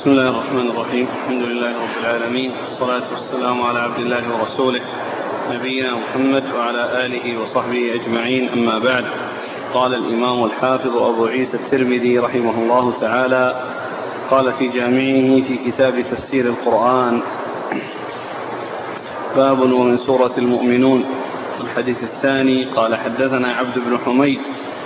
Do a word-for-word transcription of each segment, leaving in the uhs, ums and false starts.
بسم الله الرحمن الرحيم. الحمد لله رب العالمين، والصلاة والسلام على عبد الله ورسوله نبينا محمد وعلى آله وصحبه أجمعين، أما بعد. قال الإمام الحافظ أبو عيسى الترمذي رحمه الله تعالى قال في جامعه في كتاب تفسير القرآن: باب ومن سورة المؤمنون. الحديث الثاني: قال حدثنا عبد بن حميد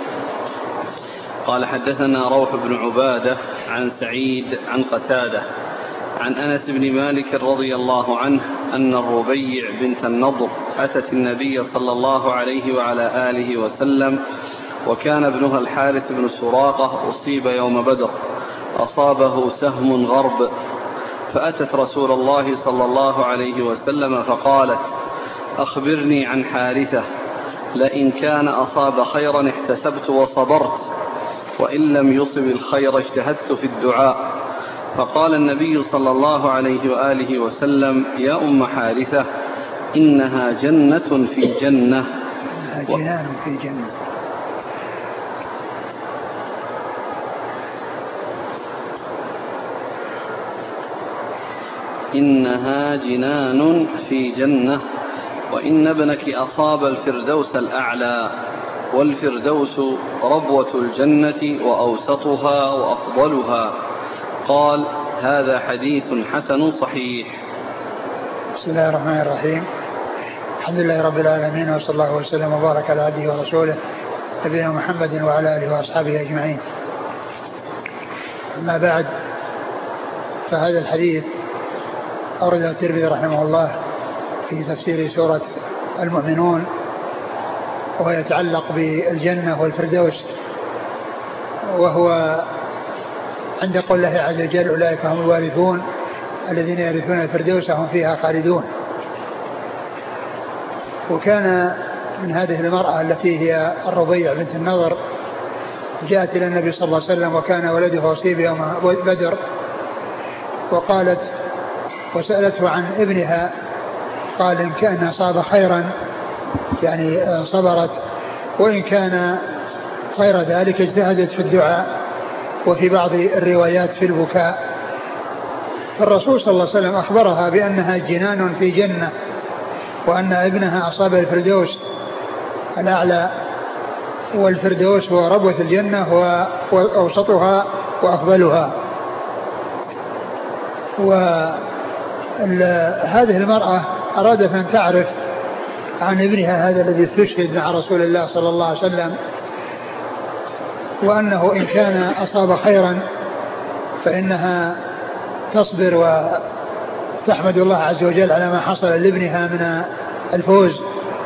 قال حدثنا روح بن عبادة عن سعيد عن قتادة عن أنس بن مالك رضي الله عنه أن الربيع بنت النضر أتت النبي صلى الله عليه وعلى آله وسلم، وكان ابنها الحارث بن سراقة أصيب يوم بدر، أصابه سهم غرب، فأتت رسول الله صلى الله عليه وسلم فقالت: أخبرني عن حارثة، لئن كان أصاب خيرا احتسبت وصبرت، وإن لم يصب الخير اجتهدت في الدعاء. فقال النبي صلى الله عليه وآله وسلم: يا أم حارثة، إنها جنة في جنة. جنان في جنة. إنها جنان في جنة، وإن ابنك أصاب الفردوس الأعلى، والفردوس ربوة الجنة وأوسطها وأفضلها. قال: هذا حديث حسن صحيح. بسم الله الرحمن الرحيم. الحمد لله رب العالمين، وصلى الله وسلم وبارك على عبده ورسوله نبينا محمد وعلى آله وأصحابه أجمعين. أما بعد، فهذا الحديث أورده الترمذي رحمه الله في تفسير سورة المؤمنون، وهو يتعلق بالجنة والفردوس، وهو عند قول الله عز وجل: أولئك هم الوارثون الذين يرثون الفردوس هم فيها خالدون. وكان من هذه المرأة التي هي الربيع بنت النضر جاءت إلى النبي صلى الله عليه وسلم، وكان ولده أصيب يوم بدر، وقالت وسألته عن ابنها، قال: إن كان أصاب خيرا يعني صبرت، وإن كان غير ذلك اجتهدت في الدعاء، وفي بعض الروايات في البكاء. فالرسول صلى الله عليه وسلم أخبرها بأنها جنان في جنة، وأن ابنها أصاب الفردوس الأعلى، والفردوس هو ربوة الجنة وأوسطها وأفضلها. وهذه المرأة أرادت أن تعرف عن ابنها هذا الذي استشهد مع رسول الله صلى الله عليه وسلم، وأنه إن كان أصاب خيرا فإنها تصبر وتحمد الله عز وجل على ما حصل لابنها من الفوز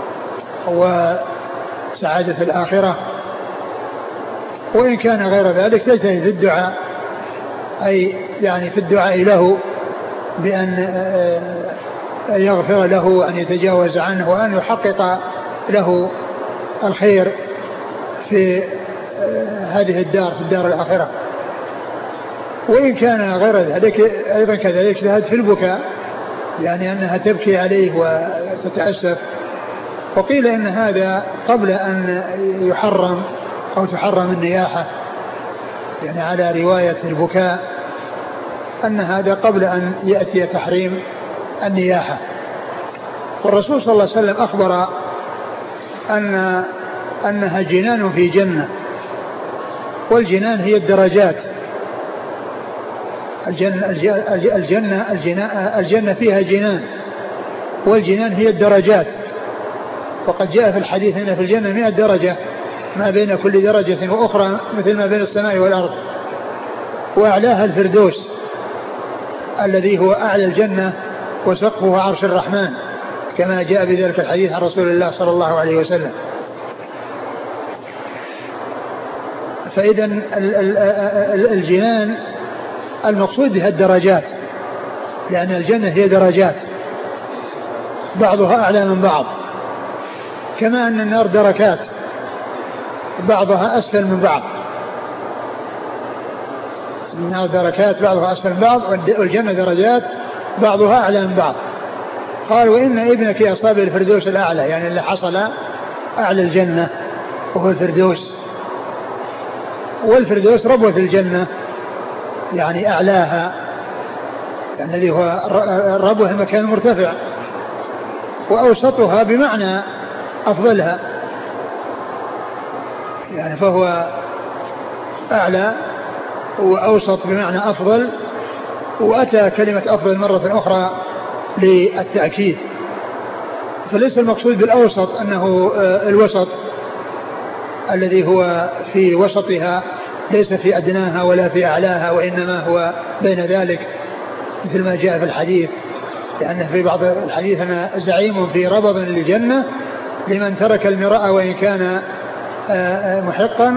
وسعادة الآخرة، وإن كان غير ذلك تجتهد في الدعاء، أي يعني في الدعاء له بأن يغفر له وأن يتجاوز عنه وأن يحقق له الخير في هذه الدار، في الدار الآخرة. وإن كان غير ذلك أيضا كذلك اجتهد في البكاء، يعني أنها تبكي عليه وتتأسف. وقيل إن هذا قبل أن يحرم أو تحرم النياحة، يعني على رواية البكاء أن هذا قبل أن يأتي تحريم النياحة. والرسول صلى الله عليه وسلم أخبر أن أنها جنان في جنة، والجنان هي الدرجات. الجنة, الجنة, الجنة, الجنة فيها جنان، والجنان هي الدرجات. وقد جاء في الحديث أن في الجنة مئة درجة، ما بين كل درجة وأخرى مثل ما بين السماء والأرض، وأعلاها الفردوس الذي هو أعلى الجنة وسقفه عرش الرحمن، كما جاء بذلك الحديث عن رسول الله صلى الله عليه وسلم. فإذا الجنان المقصود بها الدرجات، لأن الجنة هي درجات بعضها أعلى من بعض، كما أن النار دركات بعضها أسفل من بعض. النار دركات بعضها أسفل من بعض، والجنة درجات بعضها أعلى من بعض. قال: وإن ابنك أصاب الفردوس الأعلى، يعني اللي حصل أعلى الجنة وهو الفردوس، والفردوس ربوة الجنة يعني أعلاها يعني الذي هو الربوة المكان المرتفع. وأوسطها بمعنى أفضلها، يعني فهو أعلى وأوسط بمعنى أفضل، وأتى كلمة أفضل مرة أخرى للتأكيد. فليس المقصود بالأوسط أنه الوسط الذي هو في وسطها، ليس في أدناها ولا في أعلاها، وإنما هو بين ذلك مثل ما جاء في الحديث، لأن في بعض الحديث أنا زعيم في ربض للجنة لمن ترك المراء وإن كان محقا،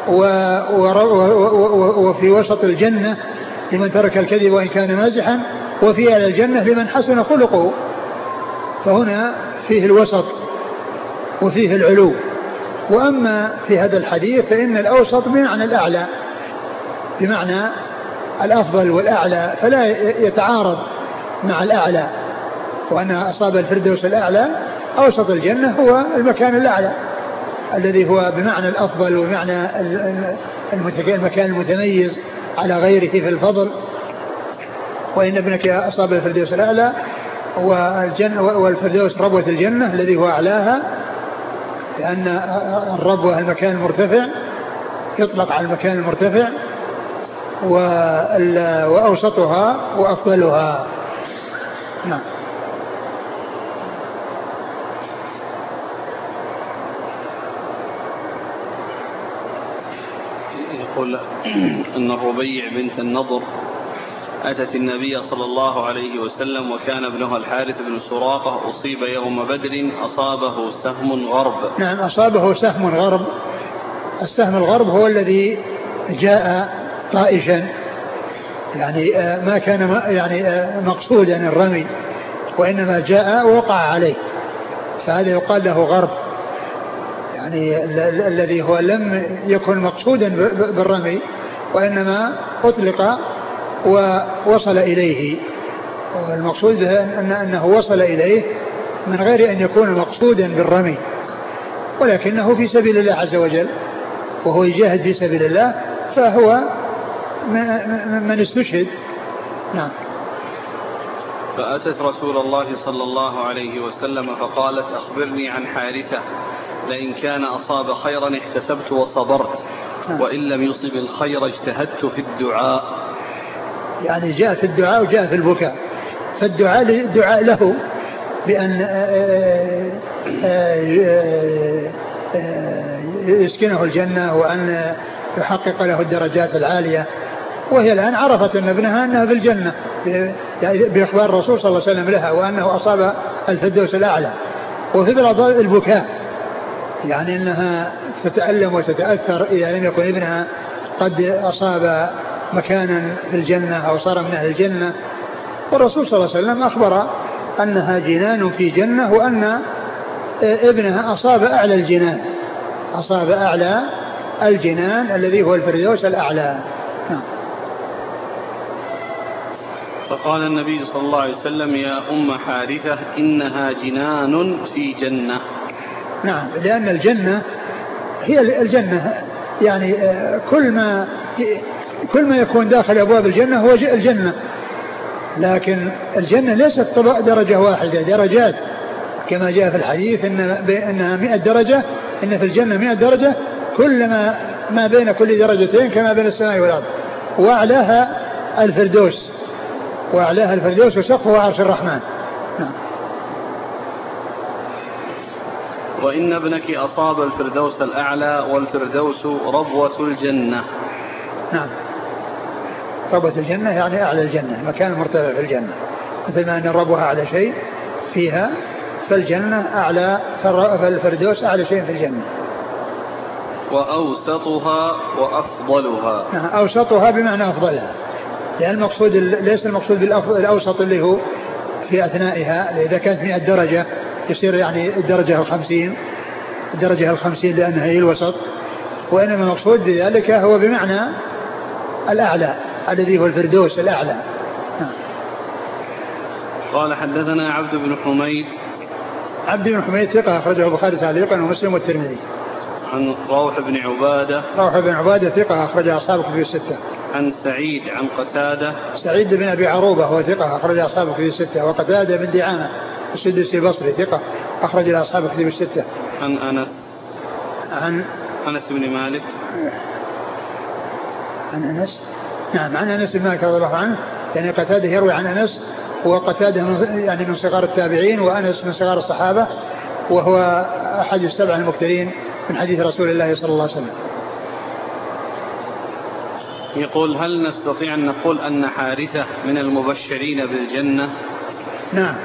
وفي وسط الجنة لمن ترك الكذب وإن كان مازحا، وفي أعلى الجنة لمن حسن خلقه. فهنا فيه الوسط وفيه العلو. وأما في هذا الحديث فإن الأوسط بمعنى الأعلى، بمعنى الأفضل والأعلى، فلا يتعارض مع الأعلى، وأن أصاب الفردوس الأعلى أوسط الجنة هو المكان الأعلى الذي هو بمعنى الأفضل وبمعنى المكان المتميز على غيره في الفضل. وإن ابنك أصاب الفردوس الأعلى، والجنة والفردوس ربوة الجنة الذي هو أعلاها، لأن الربوة المكان المرتفع يطلق على المكان المرتفع، وأوسطها وأفضلها. نعم. يقول أن الربيع بنت النضر أتت النبي صلى الله عليه وسلم وكان ابنها الحارث بن سراقة أصيب يوم بدر أصابه سهم غرب. نعم، أصابه سهم غرب. السهم الغرب هو الذي جاء طائشا، يعني ما كان يعني مقصودا الرمي، وإنما جاء ووقع عليه، فهذا يقال له غرب، يعني الذي هو لم يكن مقصودا بالرمي وإنما أطلق ووصل إليه. والمقصود به أن أنه وصل إليه من غير أن يكون مقصودا بالرمي، ولكنه في سبيل الله عز وجل، وهو يجاهد في سبيل الله، فهو من استشهد. نعم. فأتت رسول الله صلى الله عليه وسلم فقالت أخبرني عن حارثة، لئن كان أصاب خيرا احتسبت وصبرت، وإن لم يصب الخير اجتهدت في الدعاء. يعني جاء في الدعاء وجاء في البكاء. فالدعاء الدعاء له بأن يسكنه الجنة وأن يحقق له الدرجات العالية. وهي الآن عرفت أن ابنها أنها في الجنة بإخبار الرسول صلى الله عليه وسلم لها، وأنه أصاب الفردوس الأعلى. وفي بعض البكاء، يعني أنها تتألم وتتأثر إذا لم يكن ابنها قد أصاب مكانا في الجنة أو صار من أهل الجنة. والرسول صلى الله عليه وسلم أخبر أنها جنان في جنة، وأن ابنها أصاب أعلى الجنان، أصاب أعلى الجنان الذي هو الفردوس الأعلى. فقال النبي صلى الله عليه وسلم يا أم حارثة إنها جنان في جنة. نعم، لأن الجنة هي الجنة، يعني كل ما كل ما يكون داخل أبواب الجنة هو الجنة، لكن الجنة ليست درجة واحدة، درجات، كما جاء في الحديث إن إنها مئة درجة، إن في الجنة مئة درجة، كلما ما بين كل درجتين كما بين السماء والأرض. وأعلاها الفردوس، وأعلاها الفردوس وسقفه عرش الرحمن. نعم. وإن ابنك أصاب الفردوس الأعلى، والفردوس ربوة الجنة. نعم، ربوة الجنة يعني أعلى الجنة، مكان مرتفع في الجنة، مثل ما أن الربوة أعلى شيء فيها، فالجنة أعلى، فالفردوس أعلى شيء في الجنة. وأوسطها وأفضلها. نعم، أوسطها بمعنى أفضلها، لأن المقصود ليس المقصود بالأوسط اللي هو في أثنائها، إذا كانت مئة درجة يصير يعني الدرجة الخمسين، الدرجة الخمسين لأنها هي الوسط، وإنما المقصود بذلك هو بمعنى الأعلى الذي هو الفردوس الأعلى. قال حدثنا عبد بن حميد. عبد بن حميد ثقة أخرجه البخاري تعليقا ومسلم والترمذي. عن روح بن عبادة. روح بن عبادة ثقة أخرج أصحاب الكتب الستة. عن سعيد عن قتادة. سعيد بن أبي عروبة هو ثقة أخرج أصحاب الكتب الستة. وقتادة بن دعامة السدوسي البصري ثقة أخرج أصحاب الكتب الستة. عن أنس عن أنس بن مالك عن أنس نعم عن أنس بن مالك رضي الله عنه. يعني قتادة يروي عن أنس، وقتادة من يعني من صغار التابعين، وأنس من صغار الصحابة، وهو أحد السبع المكثرين من حديث رسول الله صلى الله عليه وسلم. يقول: هل نستطيع أن نقول أن حارثة من المبشرين بالجنة؟ نعم.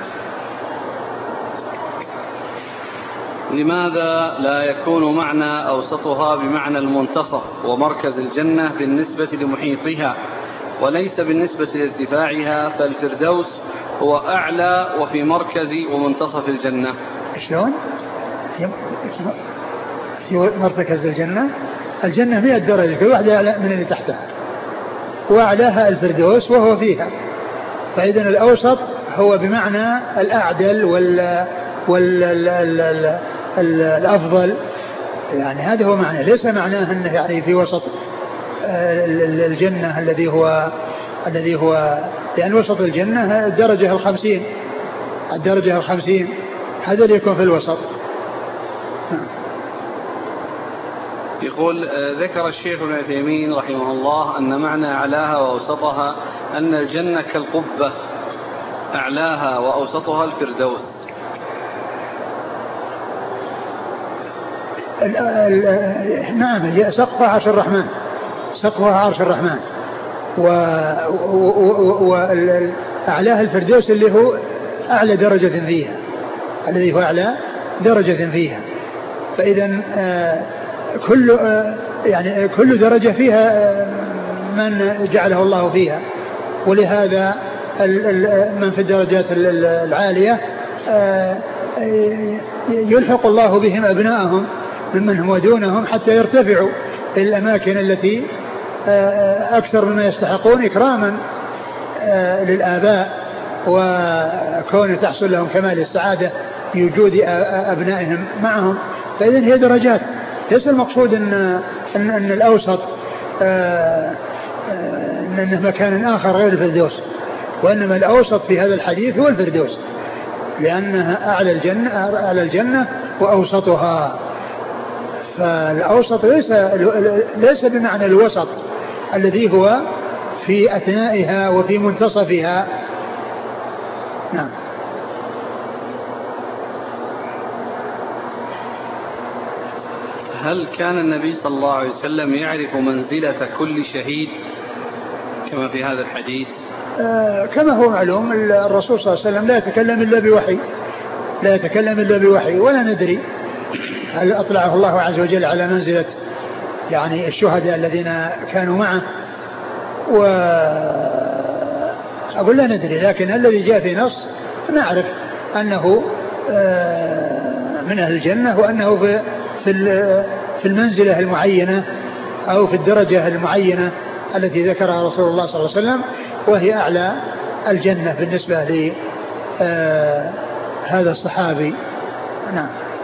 لماذا لا يكون معنى أوسطها بمعنى المنتصف ومركز الجنة بالنسبة لمحيطها وليس بالنسبة لارتفاعها، فالفردوس هو أعلى وفي مركز ومنتصف الجنة؟ شلون؟ في مركز الجنة الجنة مئة درجة، كل واحدة أعلى من اللي تحتها، وأعلاها الفردوس وهو فيها. فإذن الأوسط هو بمعنى الأعدل وال وال الأفضل، يعني هذا هو معنى، ليس معناه أنه يعني في وسط الجنة الذي هو الذي هو يعني وسط الجنة الدرجة الخمسين الدرجة الخمسين هذا اللي يكون في الوسط. يقول: ذكر الشيخ ابن عثيمين رحمه الله أن معنى أعلاها وأوسطها أن الجنة كالقبة، أعلاها وأوسطها الفردوس. ال ال نعم، سقفها عرش الرحمن، سقفها عرش الرحمن، وأعلاها الفردوس اللي هو أعلى درجة فيها، الذي هو أعلى درجة فيها. فإذا كل يعني كل درجة فيها من جعله الله فيها، ولهذا من في الدرجات العالية يلحق الله بهم أبنائهم ممن هم دونهم حتى يرتفعوا إلى الأماكن التي أكثر مما يستحقون إكراما للآباء، وكون تحصل لهم كمال السعادة بوجود أبنائهم معهم. فإذن هي درجات، ليس المقصود أن, أن, أن الأوسط أنه مكان آخر غير الفردوس، وإنما الأوسط في هذا الحديث هو الفردوس، لأنها أعلى الجنة, أعلى الجنة وأوسطها. فالأوسط ليس, ليس بمعنى الوسط الذي هو في أثنائها وفي منتصفها. نعم. هل كان النبي صلى الله عليه وسلم يعرف منزلة كل شهيد كما في هذا الحديث؟ آه كما هو معلوم الرسول صلى الله عليه وسلم لا يتكلم إلا بوحي، لا يتكلم إلا بوحي، ولا ندري هل أطلعه الله عز وجل على منزلة يعني الشهداء الذين كانوا معه، وأقول لا ندري، لكن الذي جاء في نص نعرف أنه آه من أهل الجنة، وأنه في في المنزلة المعينة أو في الدرجة المعينة التي ذكرها رسول الله صلى الله عليه وسلم، وهي أعلى الجنة بالنسبة لهذا الصحابي. نعم.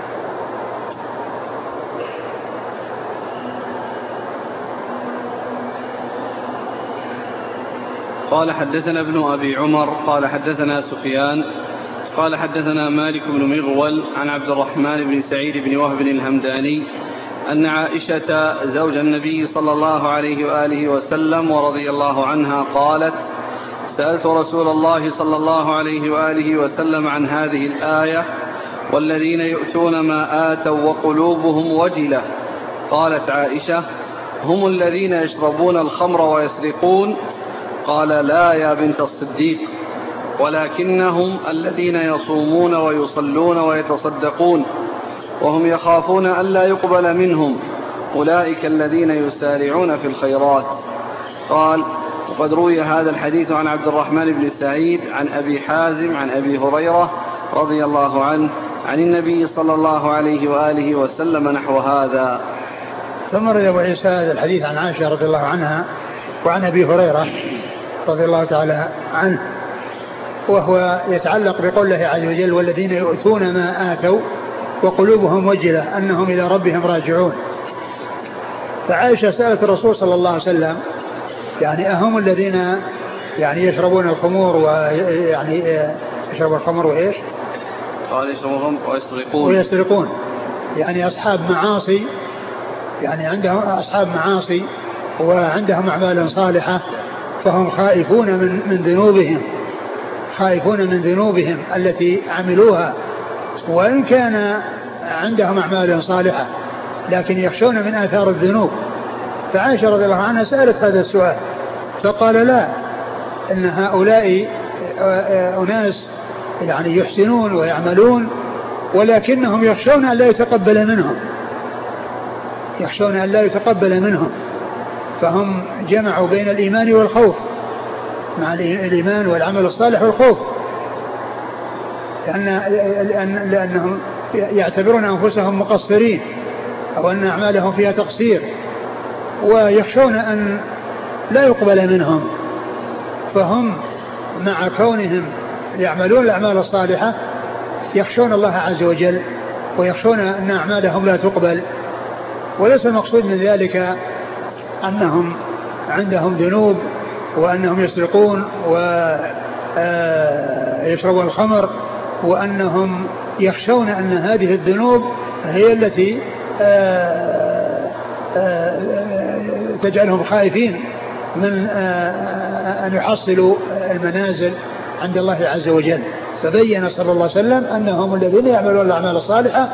قال: حدثنا ابن أبي عمر قال حدثنا سفيان قال حدثنا مالك بن مغول عن عبد الرحمن بن سعيد بن وهب الهمداني أن عائشة زوج النبي صلى الله عليه وآله وسلم ورضي الله عنها قالت: سألت رسول الله صلى الله عليه وآله وسلم عن هذه الآية: والذين يؤتون ما آتوا وقلوبهم وجلة. قالت عائشة: هم الذين يشربون الخمر ويسرقون؟ قال: لا يا بنت الصديق، ولكنهم الذين يصومون ويصلون ويتصدقون وهم يخافون ألا يقبل منهم، أولئك الذين يسارعون في الخيرات. قال: وقد روي هذا الحديث عن عبد الرحمن بن سعيد عن أبي حازم عن أبي هريرة رضي الله عنه عن النبي صلى الله عليه وآله وسلم نحو هذا. ثم روي أبو عيسى هذا الحديث عن عائشة رضي الله عنها وعن أبي هريرة رضي الله تعالى عنه، وهو يتعلق بقول الله عز وجل: والذين يؤتون ما آتوا وقلوبهم وجلة أنهم إلى ربهم راجعون. فعائشة سألت الرسول صلى الله عليه وسلم يعني أهم الذين يعني يشربون الخمور ويعني يشربون الخمر وإيش؟ قال يشربون ويسرقون ويسرقون يعني أصحاب معاصي، يعني عندهم أصحاب معاصي وعندهم أعمال صالحة، فهم خائفون من من ذنوبهم خائفون من ذنوبهم التي عملوها، وإن كان عندهم أعمال صالحة لكن يخشون من آثار الذنوب. فعائشة رضي الله عنها سألت هذا السؤال فقال لا، إن هؤلاء أناس يعني يحسنون ويعملون ولكنهم يخشون أن لا يتقبل منهم يخشون أن لا يتقبل منهم فهم جمعوا بين الإيمان والخوف، مع الإيمان والعمل الصالح والخوف، لأن لأن لأنهم يعتبرون أنفسهم مقصرين أو أن أعمالهم فيها تقصير، ويخشون أن لا يقبل منهم، فهم مع كونهم يعملون الأعمال الصالحة يخشون الله عز وجل ويخشون أن أعمالهم لا تقبل. وليس المقصود من ذلك أنهم عندهم ذنوب وأنهم يسرقون ويشربون الخمر وأنهم يخشون أن هذه الذنوب هي التي تجعلهم خائفين من أن يحصلوا المنازل عند الله عز وجل. فبين صلى الله عليه وسلم أنهم الذين يعملون الأعمال الصالحة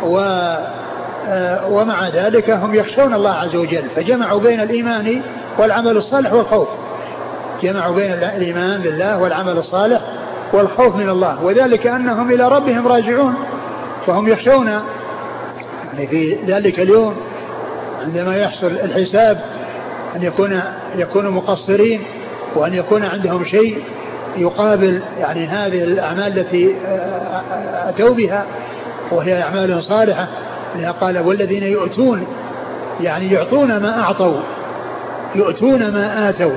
ومع ذلك هم يخشون الله عز وجل، فجمعوا بين الإيمان والعمل الصالح والخوف، جمعوا بين الإيمان بالله والعمل الصالح والخوف من الله، وذلك أنهم إلى ربهم راجعون، فهم يخشون يعني في ذلك اليوم عندما يحصل الحساب أن يكون يكونوا مقصرين وأن يكون عندهم شيء يقابل يعني هذه الأعمال التي أتوا بها وهي أعمال صالحة. لها قال والذين يؤتون يعني يعطون ما أعطوا يؤتون ما آتوا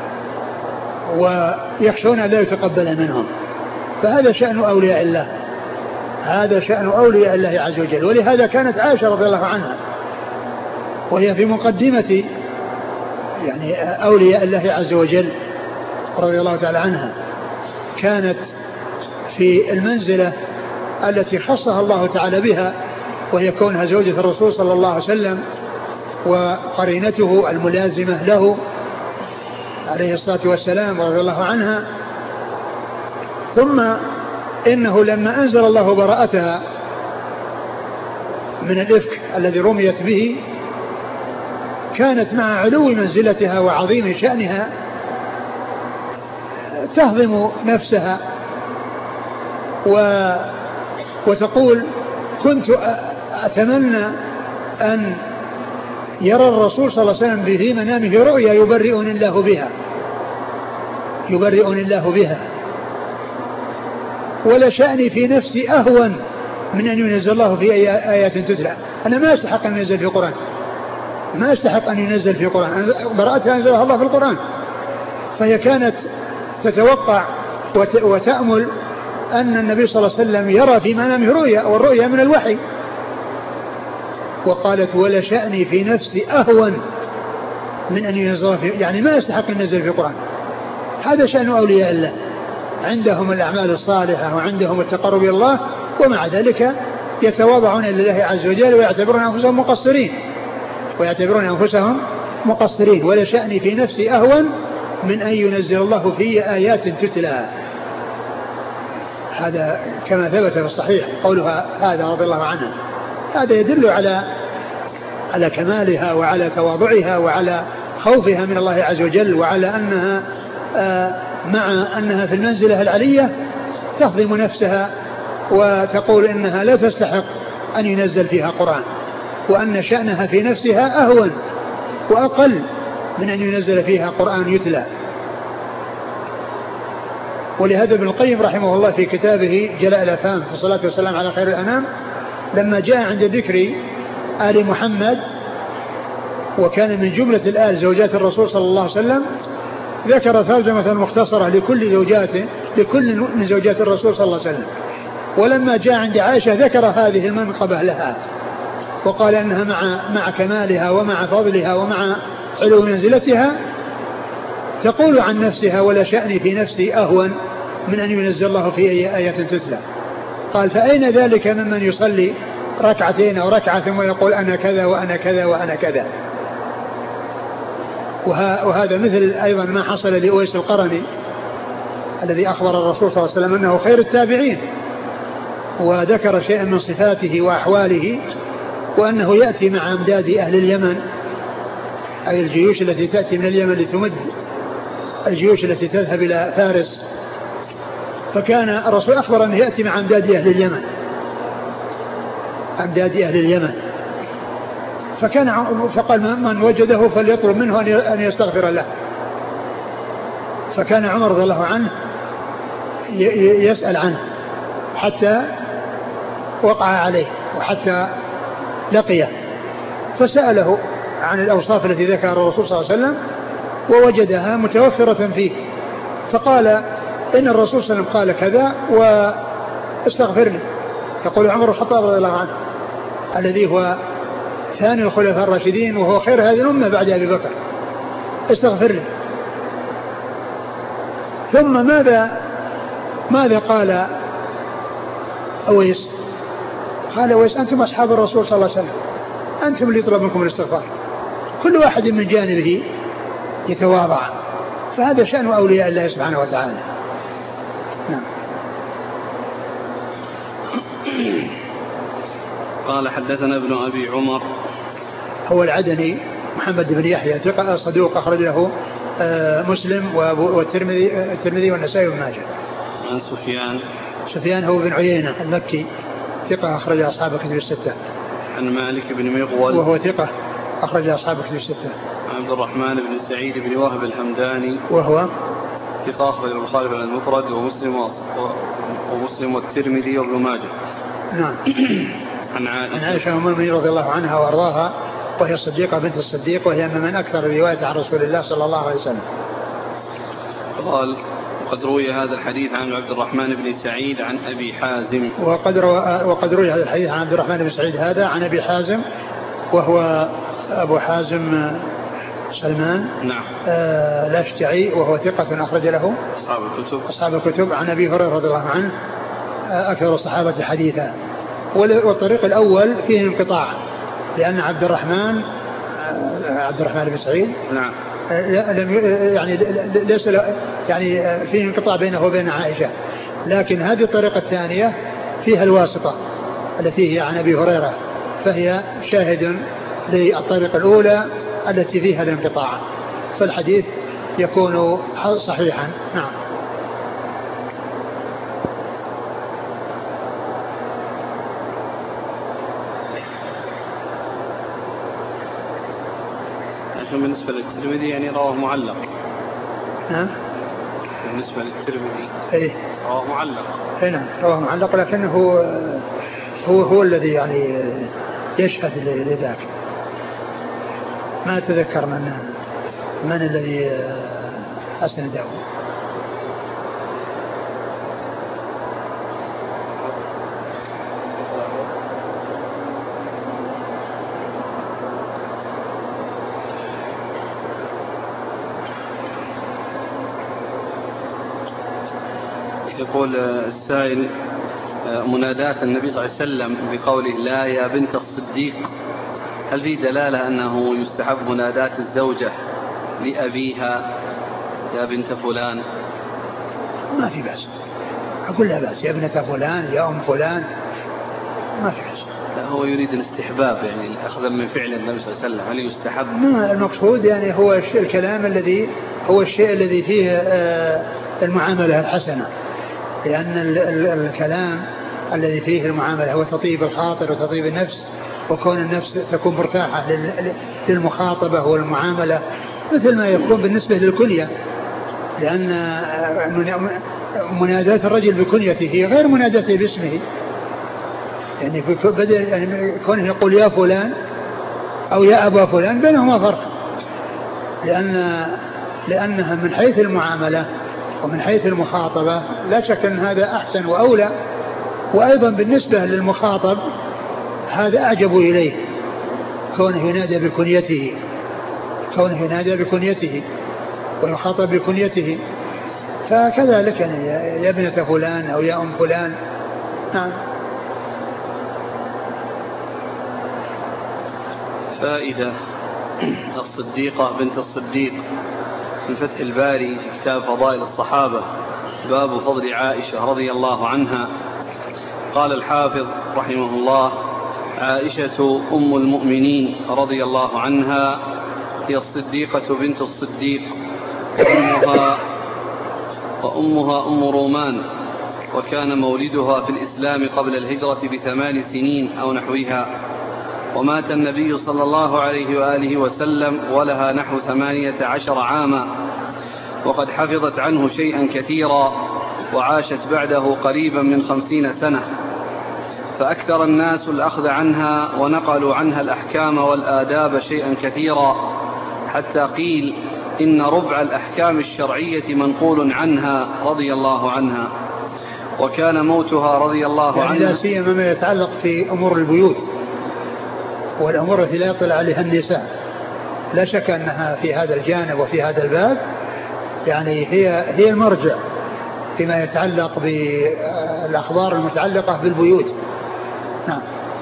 ويخشون أن لا يتقبل منهم. فهذا شأن أولياء الله، هذا شأن أولياء الله عز وجل. ولهذا كانت عائشة رضي الله عنها وهي في مقدمة يعني أولياء الله عز وجل رضي الله تعالى عنها، كانت في المنزلة التي خصها الله تعالى بها، وهي كونها زوجة الرسول صلى الله عليه وسلم وقرينته الملازمة له عليه الصلاة والسلام رضي الله عنها. ثم إنه لما أنزل الله براءتها من الإفك الذي رميت به كانت مع علو منزلتها وعظيم شأنها تهضم نفسها و وتقول كنت أتمنى أن يرى الرسول صلى الله عليه وسلم في منامه رؤيا يبرئني الله بها يبرئني الله بها ولا شأني في نفسي أهون من أن ينزل الله في آيات تتلى. أنا ما أستحق أن ينزل في القرآن، ما أستحق أن ينزل في القرآن، براءتها أنزلها الله في القرآن. فهي كانت تتوقع وتأمل أن النبي صلى الله عليه وسلم يرى في منامه رؤيا، والرؤيا من الوحي. وقالت ولا شأني في نفسي أهون من أن ينزل في، يعني ما أستحق أن ينزل في القرآن. هذا شأن أولياء الله، عندهم الأعمال الصالحة وعندهم التقرب إلى الله، ومع ذلك يتواضعون لله عز وجل ويعتبرون أنفسهم مقصرين ويعتبرون أنفسهم مقصرين. ولا شأني في نفسي أهون من أن ينزل الله في آيات تتلى. هذا كما ثبت في الصحيح قولها هذا رضي الله عنها. هذا يدل على على كمالها وعلى تواضعها وعلى خوفها من الله عز وجل، وعلى أنها مع أنها في المنزلة العلية تهضم نفسها وتقول إنها لا تستحق أن ينزل فيها قرآن، وأن شأنها في نفسها أهون وأقل من أن ينزل فيها قرآن يتلى. ولهذا ابن القيم رحمه الله في كتابه جلاء الأفهام في الصلاة والسلام على خير الأنام لما جاء عند ذكر آل محمد وكان من جملة الآل زوجات الرسول صلى الله عليه وسلم ذكر ترجمة مختصرة لكل زوجاته لكل من زوجات الرسول صلى الله عليه وسلم. ولما جاء عند عائشة ذكر هذه المنقبة لها وقال أنها مع مع كمالها ومع فضلها ومع علو منزلتها تقول عن نفسها ولا شأني في نفسي أهون من أن ينزل الله في أي آية تتلى. قال فأين ذلك ممن يصلي ركعتين أو ركعة ثم يقول أنا كذا وأنا كذا وأنا كذا. وهذا مثل أيضا ما حصل لأويس القرني الذي أخبر الرسول صلى الله عليه وسلم أنه خير التابعين، وذكر شيئا من صفاته وأحواله، وأنه يأتي مع أمداد أهل اليمن، أي الجيوش التي تأتي من اليمن لتمد الجيوش التي تذهب إلى فارس. فكان الرسول أخبر أنه يأتي مع أمداد أهل اليمن أمداد أهل اليمن فكان فقال من وجده فليطلب منه أن يستغفر له. فكان عمر رضي الله عنه يسأل عنه حتى وقع عليه وحتى لقيه، فسأله عن الأوصاف التي ذكرها الرسول صلى الله عليه وسلم ووجدها متوفرة فيه، فقال إن الرسول صلى الله عليه وسلم قال كذا واستغفرني. يقول عمر الخطاب رضي الله عنه الذي هو ثاني الخلفاء الراشدين وهو خير هذه الأمة بعد أبي بكر، استغفر لي. ثم ماذا ماذا قال أويس؟ قال أويس أنتم أصحاب الرسول صلى الله عليه وسلم، أنتم اللي يطلب منكم الاستغفار، كل واحد من جانبه يتواضع، فهذا شأن أولياء الله سبحانه وتعالى. نعم. قال حدثنا ابن أبي عمر هو العدني محمد بن يحيى ثقة صدوق أخرج له مسلم والترمذي الترمذي والنسائي وابن ماجه. عن سفيان سفيان هو بن عيينة المكي ثقة أخرج أصحاب الكتب الستة. عن مالك بن مغول وهو ثقة أخرج أصحاب الكتب الستة. عن عبد الرحمن بن سعيد بن وهب الحمداني وهو ثقة أخرج البخاري في المفرد ومسلم ومسلم والترمذي وابن ماجه. نعم. عن عائشة, عن عائشة أم المؤمنين رضي الله عنها وأرضاها، وهي الصديقة بنت الصديق، وهي من أكثر الروايات عن رسول الله صلى الله عليه وسلم. قال وقد روي هذا الحديث عن عبد الرحمن بن سعيد عن أبي حازم. وقد روي وقد روي هذا الحديث عن عبد الرحمن بن سعيد هذا عن أبي حازم، وهو أبو حازم سلمان نعم آه الأشجعي، وهو ثقة أخرج له أصحاب الكتب أصحاب الكتب. عن أبي هريرة رضي الله عنه آه أكثر الصحابة حديثا. والطريق الأول فيه انقطاع، لأن عبد الرحمن آه عبد الرحمن بن سعيد نعم لم يعني ليس يعني فيه انقطاع بينه وبين عائشة، لكن هذه الطريقة الثانية فيها الواسطة التي هي عن أبي هريرة، فهي شاهد للطريقة الأولى التي فيها الانقطاع، فالحديث يكون صحيحا. نعم. بالنسبة للترمذي يعني رواه معلق. نعم. بالنسبة للترمذي ايه رواه معلق. ايه نعم رواه معلق، لكنه هو هو, هو الذي يعني يشهد لذاك. ما أتذكر من من الذي أسنده. يقول السائل منادات النبي صلى الله عليه وسلم بقوله لا يا بنت الصديق، هل في دلالة أنه يستحب منادات الزوجة لأبيها يا بنت فلان؟ ما في بأس، أقول لا بأس، يا ابنة فلان يا أم فلان ما في بأس. لا هو يريد الاستحباب يعني أخذا من فعل النبي صلى الله عليه وسلم، هل يستحب؟ ما المقصود يعني هو الشيء الكلام الذي هو الشيء الذي فيه المعاملة الحسنة، لأن الكلام الذي فيه المعاملة هو تطيب الخاطر وتطيب النفس، وكون النفس تكون مرتاحة للمخاطبة والمعاملة مثل ما يكون بالنسبة للكنية، لأن منادات الرجل بكنيته غير منادته باسمه، يعني بدل يعني كونه يقول يا فلان أو يا أبا فلان بينهما فرق، لأن لأنها من حيث المعاملة ومن حيث المخاطبة لا شك أن هذا أحسن وأولى، وأيضا بالنسبة للمخاطب هذا أعجب إليه كونه ينادى بكنيته كونه ينادى بكنيته ويخاطب بكنيته، فكذلك يعني يا ابنة فلان أو يا أم فلان. نعم. فائدة: الصديقة بنت الصديق من فتح الباري في كتاب فضائل الصحابة، باب فضل عائشة رضي الله عنها. قال الحافظ رحمه الله: عائشة أم المؤمنين رضي الله عنها هي الصديقة بنت الصديق، وأمها, وأمها أم رومان، وكان مولدها في الإسلام قبل الهجرة بثمان سنين أو نحوها، ومات النبي صلى الله عليه وآله وسلم ولها نحو ثمانية عشر عاما، وقد حفظت عنه شيئا كثيرا، وعاشت بعده قريبا من خمسين سنة، فأكثر الناس الأخذ عنها ونقلوا عنها الأحكام والآداب شيئا كثيرا، حتى قيل إن ربع الأحكام الشرعية منقول عنها رضي الله عنها. وكان موتها رضي الله يعني عنها لا سيما ما يتعلق في أمور البيوت والأمور التي لا يطلع عليها النساء، لا شك أنها في هذا الجانب وفي هذا الباب يعني هي هي المرجع فيما يتعلق بالأخبار المتعلقة بالبيوت. نعم.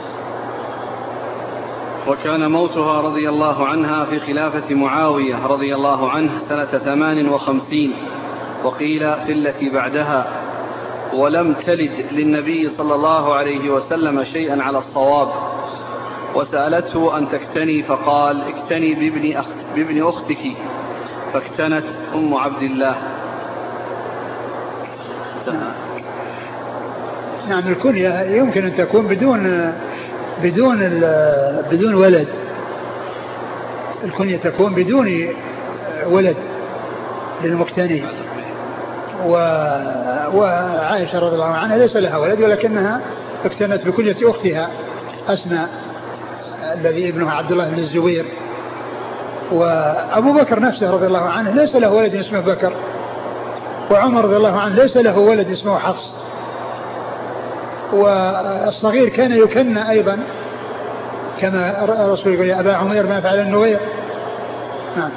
وكان موتها رضي الله عنها في خلافة معاوية رضي الله عنه سنة ثمان وخمسين، وقيل في التي بعدها، ولم تلد للنبي صلى الله عليه وسلم شيئا على الصواب، وسألته أن تكتني فقال: اكتني بابن, أخت بابن أختك، فاكتنت أم عبد الله. نعم. الكنية يمكن أن تكون بدون بدون بدون ولد، الكنية تكون بدون ولد للمكتني، وعائشة رضي الله عنها ليس لها ولد، ولكنها اكتنت بكنية أختها أسماء الذي ابنها عبد الله بن الزبير. وأبو بكر نفسه رضي الله عنه ليس له ولد اسمه بكر، وعمر رضي الله عنه ليس له ولد اسمه حفص، والصغير كان يكنى أيضا كما الرسول يقول: يا أبا عمير ما فعل النغير. نعم.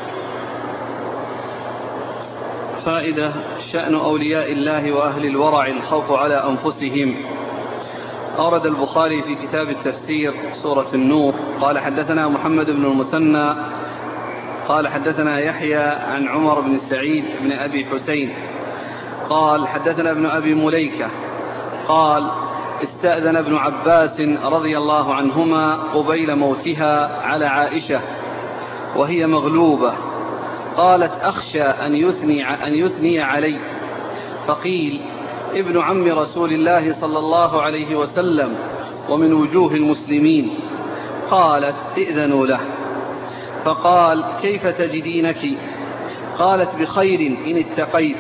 فائدة: شأن أولياء الله وأهل الورع الخوف على أنفسهم. أورد البخاري في كتاب التفسير سورة النور قال: حدثنا محمد بن المثنى قال حدثنا يحيى عن عمر بن سعيد بن أبي حسين قال حدثنا ابن أبي مليكة قال: استأذن ابن عباس رضي الله عنهما قبيل موتها على عائشة وهي مغلوبة، قالت: أخشى أن يثني, أن يثني علي، فقيل: ابن عم رسول الله صلى الله عليه وسلم ومن وجوه المسلمين. قالت: ائذنوا له. فقال: كيف تجدينك؟ قالت: بخير إن اتقيت.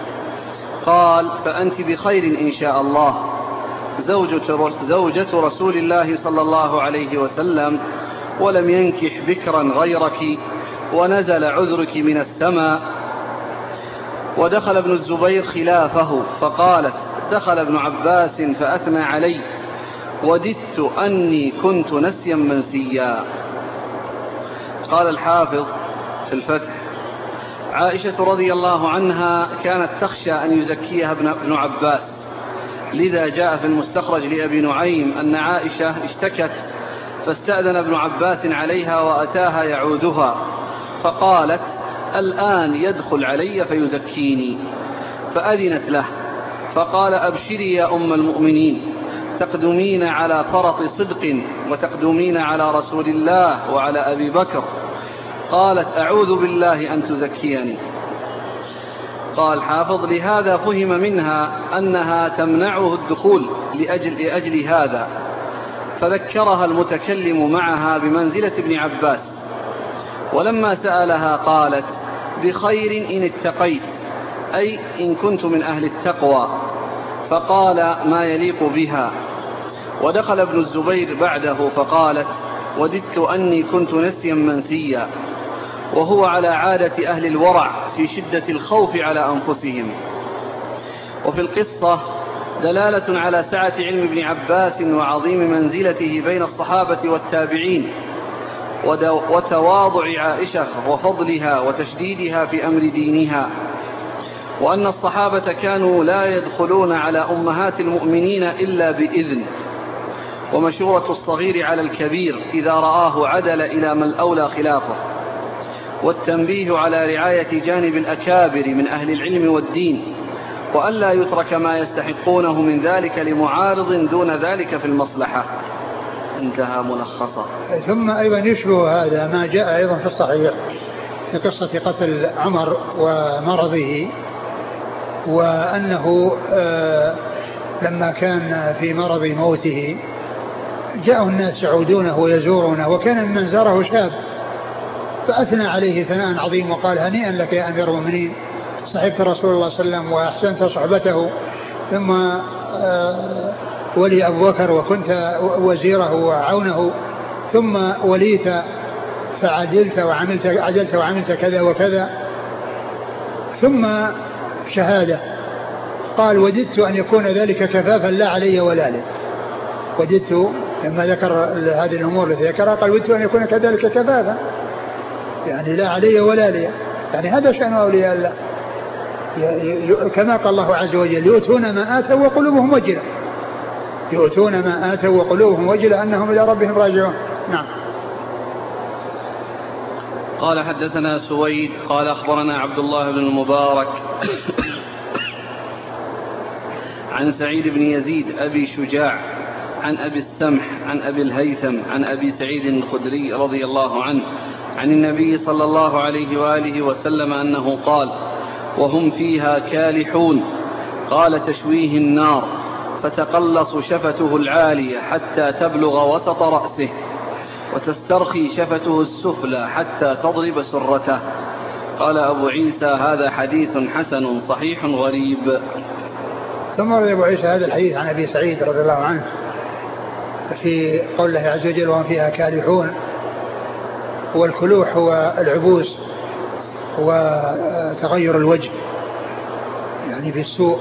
قال: فأنت بخير إن شاء الله، زوجة رسول الله صلى الله عليه وسلم، ولم ينكح بكرا غيرك، ونزل عذرك من السماء. ودخل ابن الزبير خلافه، فقالت: دخل ابن عباس فأثنى علي، وددت أني كنت نسيا منسيا. قال الحافظ في الفتح: عائشة رضي الله عنها كانت تخشى أن يزكيها ابن عباس، لذا جاء في المستخرج لأبي نعيم أن عائشة اشتكت فاستأذن ابن عباس عليها وأتاها يعودها، فقالت: الآن يدخل علي فيزكيني، فأذنت له، فقال: أبشري يا أم المؤمنين، تقدمين على فرط صدق وتقدمين على رسول الله وعلى أبي بكر. قالت: أعوذ بالله أن تزكيني. قال حافظ: لهذا فهم منها أنها تمنعه الدخول لأجل, لأجل هذا، فذكرها المتكلم معها بمنزلة ابن عباس. ولما سألها قالت: بخير إن اتقيت، أي إن كنت من أهل التقوى. فقال: ما يليق بها. ودخل ابن الزبير بعده فقالت: وددت أني كنت نسيا منسيا، وهو على عادة أهل الورع في شدة الخوف على أنفسهم. وفي القصة دلالة على سعة علم ابن عباس وعظيم منزلته بين الصحابة والتابعين، وتواضع عائشة وفضلها وتشديدها في أمر دينها، وأن الصحابة كانوا لا يدخلون على أمهات المؤمنين إلا بإذن، ومشورة الصغير على الكبير إذا رآه عدل إلى من أولى خلافه، والتنبيه على رعاية جانب الأكابر من أهل العلم والدين، وألا يترك ما يستحقونه من ذلك لمعارض دون ذلك في المصلحة. انتهى ملخصا. ثم أيضا يشبه هذا ما جاء أيضا في الصحيح في قصة قتل عمر ومرضه، وأنه لما كان في مرض موته جاءه الناس يعودونه ويزورونه، وكان من زاره شاب فأثنى عليه ثناء عظيم وقال: هنيئا لك يا أمير المؤمنين، صحبت رسول الله صلى الله عليه وسلم وأحسنت صحبته، ثم ولي أبو بكر وكنت وزيره وعونه، ثم وليت فعدلت وعملت عدلت وعملت كذا وكذا، ثم شهادة. قال: وددت أن يكون ذلك كفافا لا علي ولا لي. وددت لما ذكر هذه الأمور التي ذكرها قال: وددت أن يكون كذلك كفافا، يعني لا علي ولا لي، يعني هذا شأن أولياء الله، كما قال الله عز وجل: يؤتون ما آتوا وقلوبهم وجلة، يؤتون ما آتوا وقلوبهم وجلة أنهم إلى ربهم راجعون. نعم. قال: حدثنا سويد قال أخبرنا عبد الله بن المبارك عن سعيد بن يزيد أبي شجاع عن أبي السمح عن أبي الهيثم عن أبي سعيد الخدري رضي الله عنه عن النبي صلى الله عليه وآله وسلم أنه قال: وهم فيها كالحون، قال: تشويه النار فتقلص شفته العالية حتى تبلغ وسط رأسه، وتسترخي شفته السفلى حتى تضرب سرته. قال أبو عيسى: هذا حديث حسن صحيح غريب. ثم روى أبو عيسى هذا الحديث عن أبي سعيد رضي الله عنه في قول الله عز وجل: وهم فيها كالحون، والكلوح هو العبوس وتغير الوجه يعني بالسوء.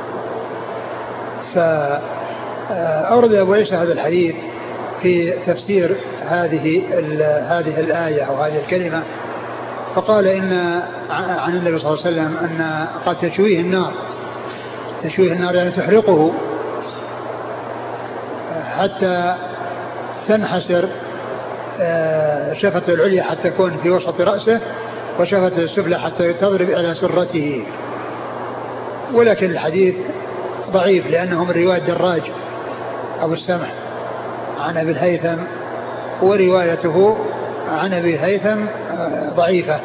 فأورد أبو عيسى هذا الحديث في تفسير هذه هذه الآية أو هذه الكلمة، فقال إن عن النبي صلى الله عليه وسلم أن قد تشويه النار، تشويه النار يعني تحرقه حتى تنحسر شفته العليا حتى تكون في وسط رأسه، وشفته السفلى حتى تضرب على سرته. ولكن الحديث ضعيف لأنه من رواية دراج أبو السمح عن أبي الهيثم، وروايته عن أبي الهيثم ضعيفة،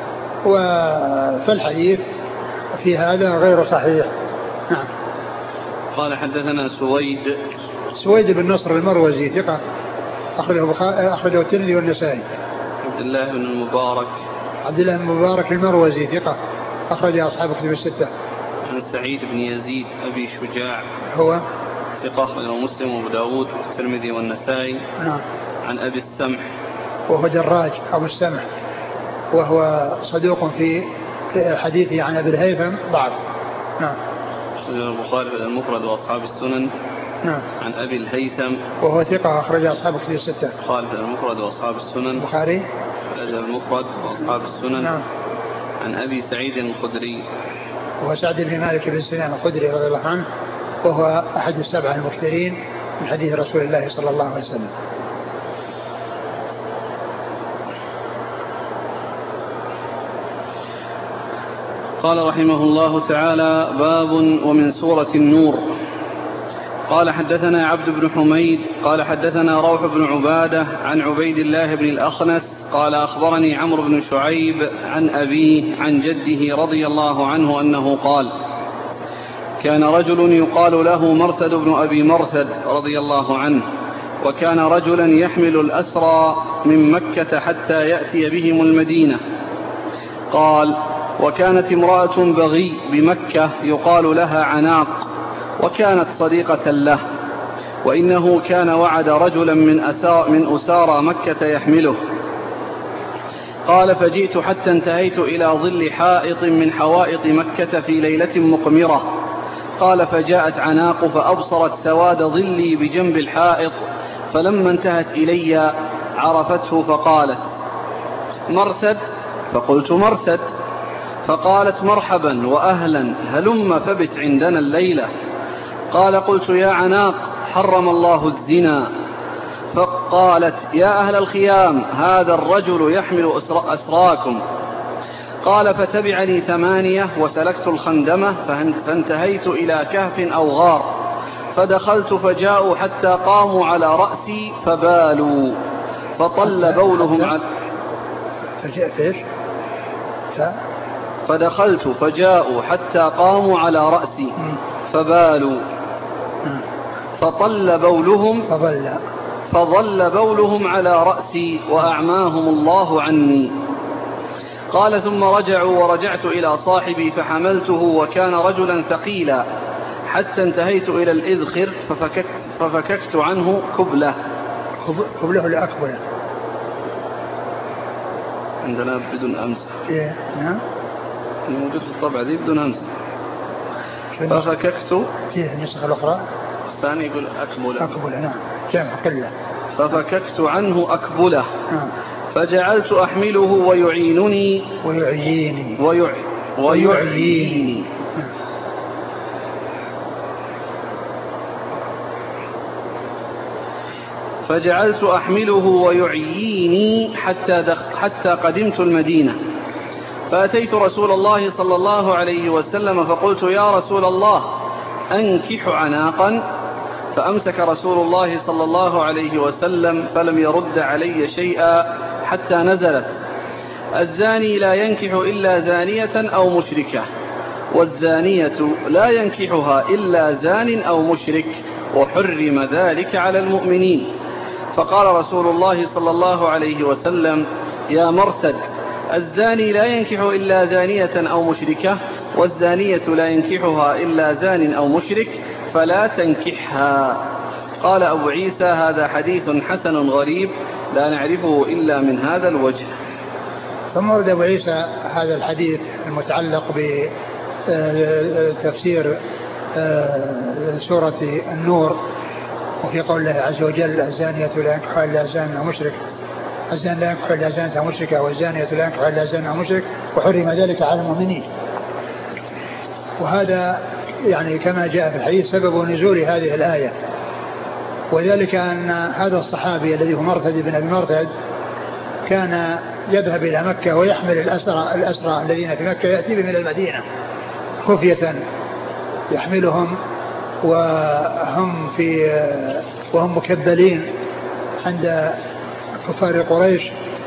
فالحديث في هذا غير صحيح. نعم. قال: حدثنا سويد سويد بن نصر المروزي ثقة أخرجه أخرجه الترمذي والنسائي. عبد الله بن المبارك عبد الله بن المبارك المروزي ثقة أخرج أصحاب كتب الستة. عن سعيد بن يزيد أبي شجاع هو ثقة أخرجه مسلم وأبو داود والترمذي والنسائي. نعم. عن أبي السمح وهو دراج أبو السمح، وهو صدوق في حديثه عن أبي الهيثم ضعف. نعم. البخاري في المفرد وأصحاب السنن. نعم. عن أبي الهيثم وهو ثقة أخرج أصحاب كتب الستة. البخاري في المفرد وأصحاب السنن. البخاري في المفرد وأصحاب السنن. نعم. عن أبي سعيد الخدري وهو سعد بن مالك بن سنان الخدري رضي الله عنه، وهو أحد السبعة المكثرين من حديث رسول الله صلى الله عليه وسلم. قال رحمه الله تعالى: باب ومن سورة النور. قال: حدثنا عبد بن حميد قال حدثنا روح بن عبادة عن عبيد الله بن الأخنس قال: أخبرني عمرو بن شعيب عن أبيه عن جده رضي الله عنه أنه قال: كان رجل يقال له مرثد بن أبي مرثد رضي الله عنه، وكان رجلا يحمل الأسرى من مكة حتى يأتي بهم المدينة. قال: وكانت امرأة بغي بمكة يقال لها عناق، وكانت صديقة له، وإنه كان وعد رجلا من أسار من أسارى مكة يحمله. قال: فجئت حتى انتهيت إلى ظل حائط من حوائط مكة في ليلة مقمرة. قال: فجاءت عناق فأبصرت سواد ظلي بجنب الحائط، فلما انتهت إلي عرفته فقالت مرثد؟ فقلت مرثد. فقالت مرحبا وأهلا، هلم فبت عندنا الليلة. قال قلت يا عناق حرم الله الزنا. فقالت يا أهل الخيام هذا الرجل يحمل أسراكم. قال فتبعني ثمانية وسلكت الخندمة فانتهيت إلى كهف أو غار، فدخلت فجاءوا حتى قاموا على رأسي فبالوا، فطل بولهم على فدخلت فجاءوا حتى قاموا على رأسي فبالوا، فطل بولهم فظل فظل بولهم على رأسي وأعماهم الله عني. قال ثم رجعوا ورجعت إلى صاحبي فحملته وكان رجلا ثقيلا حتى انتهيت إلى الإذخر ففككت, ففككت عنه كبله. كبله لأكبله عندنا بدون أمس. إيه نعم موجود في الطبعة دي بدون أمس. ففككت فيه النسخة الأخرى الثاني يقول أكبله. أكبله نعم جمع قلة. ففككت عنه أكبله نعم. فجعلت أحمله ويعينني ويعييني ويع... ويعييني فجعلت أحمله ويعييني حتى, دخ... حتى قدمت المدينة. فأتيت رسول الله صلى الله عليه وسلم فقلت يا رسول الله أنكح عناقا؟ فأمسك رسول الله صلى الله عليه وسلم فلم يرد علي شيئا حتى نزلت الزاني لا ينكح إلا زانية أو مشركة، والزانية لا ينكحها إلا زان أو مشرك، وحرم ذلك على المؤمنين. فقال رسول الله صلى الله عليه وسلم يا مرثد الزاني لا ينكح إلا زانية أو مشركة، والزانية لا ينكحها إلا زان أو مشرك، فلا تنكحها. قال أبو عيسى هذا حديث حسن غريب لا نعرفه إلا من هذا الوجه. ثم ورد أبو عيسى هذا الحديث المتعلق بتفسير سورة النور وفي قول الله عز وجل الزانية لا ينكحها إلا زان أو مشرك، الزان لا ينكح إلا زانية أو مشركة، والزانية لا ينكح إلا زان أو مشرك، وحرم ذلك على المؤمنين. وهذا يعني كما جاء في الحديث سبب نزول هذه الآية، وذلك أن هذا الصحابي الذي هو مرثد بن أبي مرثد كان يذهب إلى مكة ويحمل الأسرى, الأسرى الذين في مكة يأتي بهم إلى المدينة خفية، يحملهم وهم في وهم مكبلين عند كفار قريش،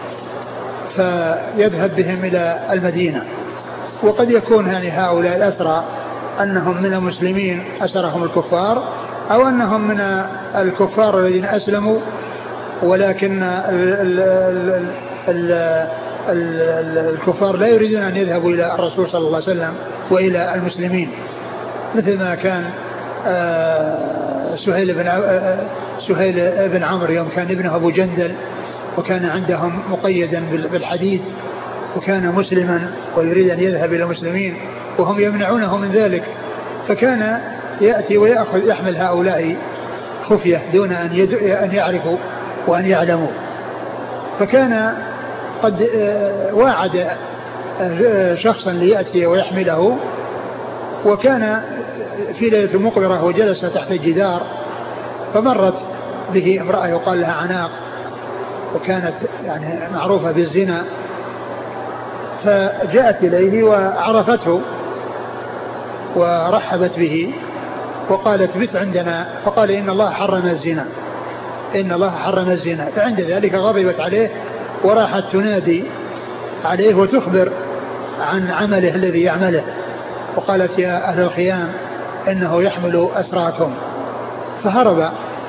فيذهب بهم إلى المدينة. وقد يكون يعني هؤلاء الأسرى أنهم من المسلمين أسرهم الكفار، أو أنهم من الكفار الذين أسلموا ولكن ال ال ال ال الكفار لا يريدون أن يذهبوا إلى الرسول صلى الله عليه وسلم وإلى المسلمين، مثل ما كان سهيل بن سهيل بن عمرو يوم كان ابنه أبو جندل وكان عندهم مقيدا بالحديد وكان مسلما ويريد أن يذهب إلى المسلمين وهم يمنعونه من ذلك، فكان يأتي ويأخذ يحمل هؤلاء خفية دون أن, أن يعرفوا وأن يعلموا. فكان قد واعد شخصا ليأتي ويحمله، وكان في ليلة مقبرة وجلس تحت الجدار، فمرت به امرأة يقال لها عناق وكانت يعني معروفة بالزنا، فجاءت إليه وعرفته ورحبت به وقالت بت عندنا، فقال إن الله حرم الزنا إن الله حرم الزنا. فعند ذلك غضبت عليه وراحت تنادي عليه وتخبر عن عمله الذي يعمله، وقالت يا أهل الخيام إنه يحمل أسراكم. فهرب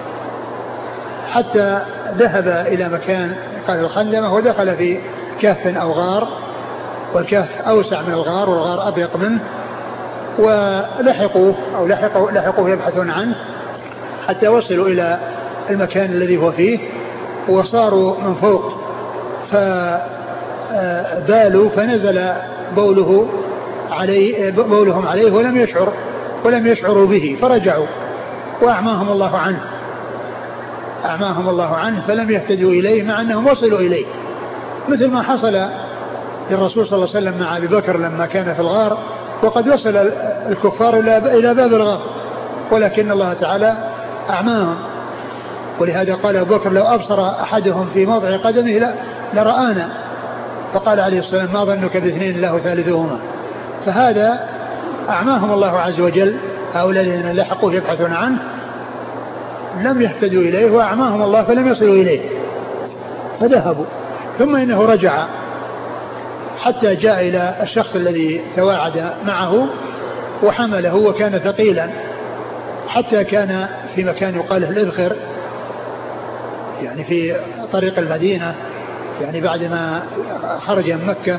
حتى ذهب إلى مكان قال الخندمة ودخل في كهف أو غار، والكهف أوسع من الغار والغار أضيق منه، ولحقوه أو لحقوا لحقوه يبحثون عنه حتى وصلوا إلى المكان الذي هو فيه، وصاروا من فوق فبالوا فنزل بوله عليه بولهم عليه ولم يشعر ولم يشعروا به، فرجعوا وأعماهم الله عنه. أعماهم الله عنه فلم يهتدوا إليه مع أنهم وصلوا إليه، مثل ما حصل للرسول صلى الله عليه وسلم مع أبي بكر لما كان في الغار وقد وصل الكفار إلى باب الغار ولكن الله تعالى أعماهم. ولهذا قال أبو بكر لو أبصر أحدهم في موضع قدمه لرآنا، فقال عليه الصلاة والسلام ما ظنك باثنين الله ثالثهما. فهذا أعماهم الله عز وجل، هؤلاء الذين لحقوه يبحثون عنه لم يهتدوا إليه وأعماهم الله فلم يصلوا إليه فذهبوا. ثم إنه رجع حتى جاء إلى الشخص الذي تواعد معه وحمله وكان ثقيلا حتى كان في مكان يقال له الإذخر، يعني في طريق المدينة، يعني بعدما خرج من مكة،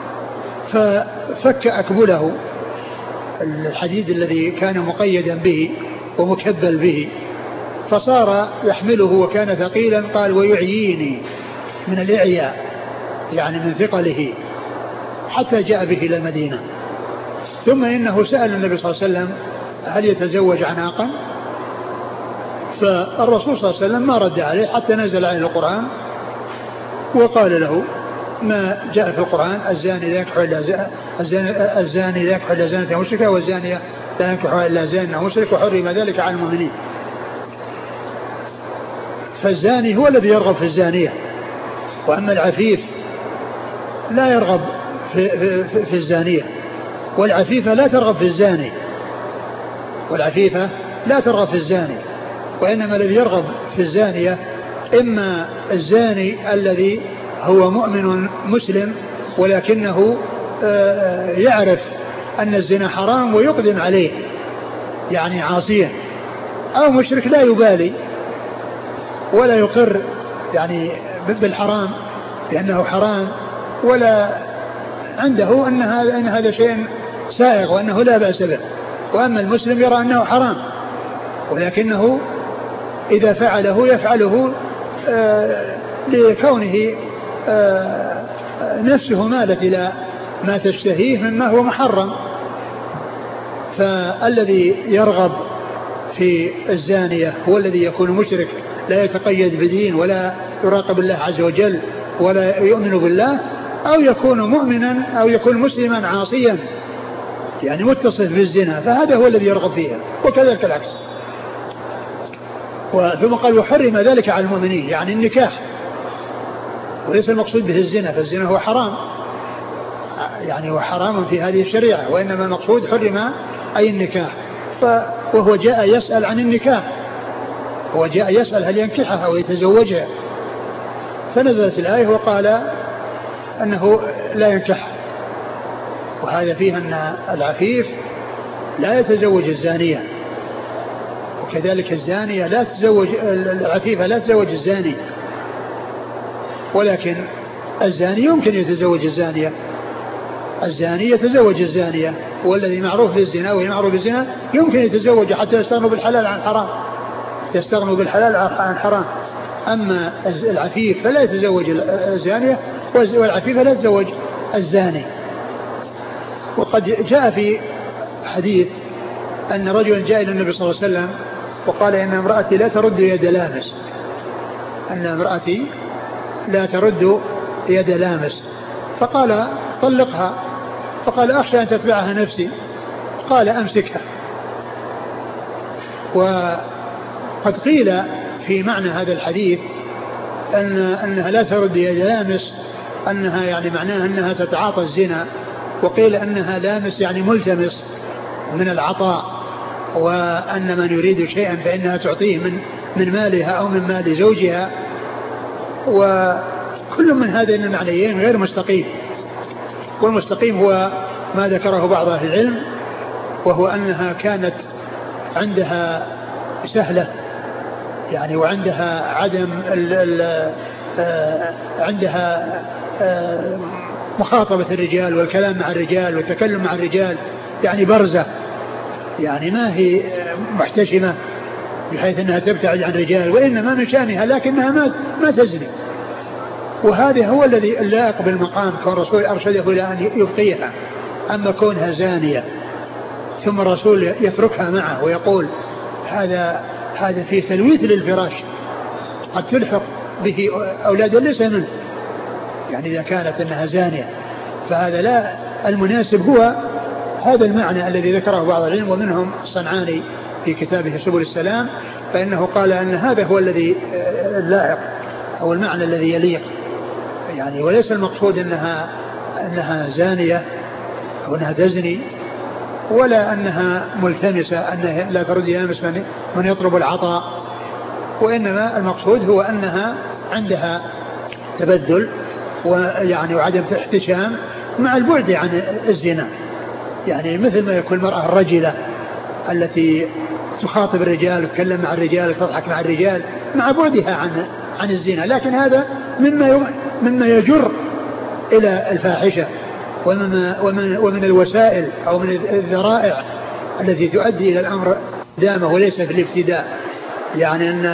ففك أكبله الحديد الذي كان مقيدا به ومكبل به فصار يحمله وكان ثقيلا. قال ويعييني من الإعياء يعني من ثقله حتى جاء به إلى المدينة. ثم إنه سأل النبي صلى الله عليه وسلم هل يتزوج عناقا؟ فالرسول صلى الله عليه وسلم ما رد عليه حتى نزل عليه القرآن وقال له ما جاء في القرآن الزاني لا ينكح إلا الزاني لا ينكح إلا زانية مشركة والزانية لا ينكح إلا زان مشرك وحرم ذلك على المؤمنين. فالزاني هو الذي يرغب في الزانية، وأما العفيف لا يرغب في, في, في الزانية، والعفيفة لا ترغب في الزاني، والعفيفة لا ترغب في الزاني، وإنما الذي يرغب في الزانية إما الزاني الذي هو مؤمن مسلم ولكنه يعرف أن الزنا حرام ويقدم عليه يعني عاصيا، أو مشرك لا يبالي ولا يقر يعني بالحرام لأنه حرام ولا عنده أن هذا أن هذا شيء سائغ وأنه لا بأس به. وأما المسلم يرى أنه حرام ولكنه إذا فعله يفعله آه لكونه آه نفسه مالت إلى ما تشتهيه مما هو محرم. فالذي يرغب في الزانية هو الذي يكون مشرك لا يتقيد بدين ولا يراقب الله عز وجل ولا يؤمن بالله، أو يكون مؤمنا أو يكون مسلما عاصيا يعني متصف بالزنا، فهذا هو الذي يرغب فيها، وكذلك العكس. ثم قال وحرم ذلك على المؤمنين يعني النكاح، وليس المقصود به الزنا، فالزنا هو حرام يعني هو حرام في هذه الشريعة، وإنما المقصود حرم أي النكاح. وهو جاء يسأل عن النكاح، هو جاء يسأل هل ينكحها أو يتزوجها، فنزلت الآية وقال أنه لا ينكحها. وهذا فيه أن العفيف لا يتزوج الزانية، وكذلك الزانية لا تتزوج العفيفة لا تتزوج الزاني، ولكن الزاني يمكن يتزوج الزانية، الزاني يتزوج الزانية، والذي معروف بالزنا والمعروف بالزنا يمكن يتزوج حتى يستغنوا بالحلال عن الحرام، يستغنوا بالحلال عن الحرام. أما العفيف فلا يتزوج الزانية والعفيفة لا تتزوج الزاني. وقد جاء في حديث أن رجلا جاء إلى النبي صلى الله عليه وسلم وقال إن امرأتي لا ترد يد لامس، أن امرأتي لا ترد يد لامس، فقال طلقها، فقال أخشى أن تتبعها نفسي، قال أمسكها. وقد قيل في معنى هذا الحديث أن أنها لا ترد يد لامس أنها يعني معناها أنها تتعاطى الزنا، وقيل أنها لامس يعني ملتمس من العطاء، وأن من يريد شيئا فإنها تعطيه من من مالها أو من مال زوجها. وكل من هذين المعنيين غير مستقيم، والمستقيم هو ما ذكره بعض أهل العلم، وهو أنها كانت عندها سهلة يعني وعندها عدم ال ال آه عندها آه مخاطبة الرجال والكلام مع الرجال والتكلم مع الرجال، يعني برزة، يعني ما هي محتشمة بحيث أنها تبتعد عن الرجال، وإنما من شأنها لكنها ما ما تزني. وهذا هو الذي لا يقبل المقام، كون الرسول أرشده إلى أن يبقيها. أما كونها زانية ثم الرسول يتركها معه ويقول هذا هذا فيه تلويث للفراش، قد تلحق به أولاد ليس منه، يعني إذا كانت أنها زانية، فهذا لا، المناسب هو هذا المعنى الذي ذكره بعض العلم ومنهم الصنعاني في كتابه سبل السلام، فإنه قال أن هذا هو الذي اللائق أو المعنى الذي يليق، يعني وليس المقصود أنها أنها زانية أو أنها تزني، ولا أنها ملتمسة أنها لا ترد يلامس من, من يطلب العطاء، وإنما المقصود هو أنها عندها تبذل ويعني وعدم احتشام مع البعد عن الزنا، يعني مثل ما يكون المرأة الرجلة التي تخاطب الرجال وتتكلم مع الرجال وتضحك مع الرجال مع بعدها عن عن الزنا، لكن هذا مما مما يجر إلى الفاحشة ومن, ومن, ومن الوسائل أو من الذرائع التي تؤدي إلى الأمر دامه وليس في الابتداء. يعني أن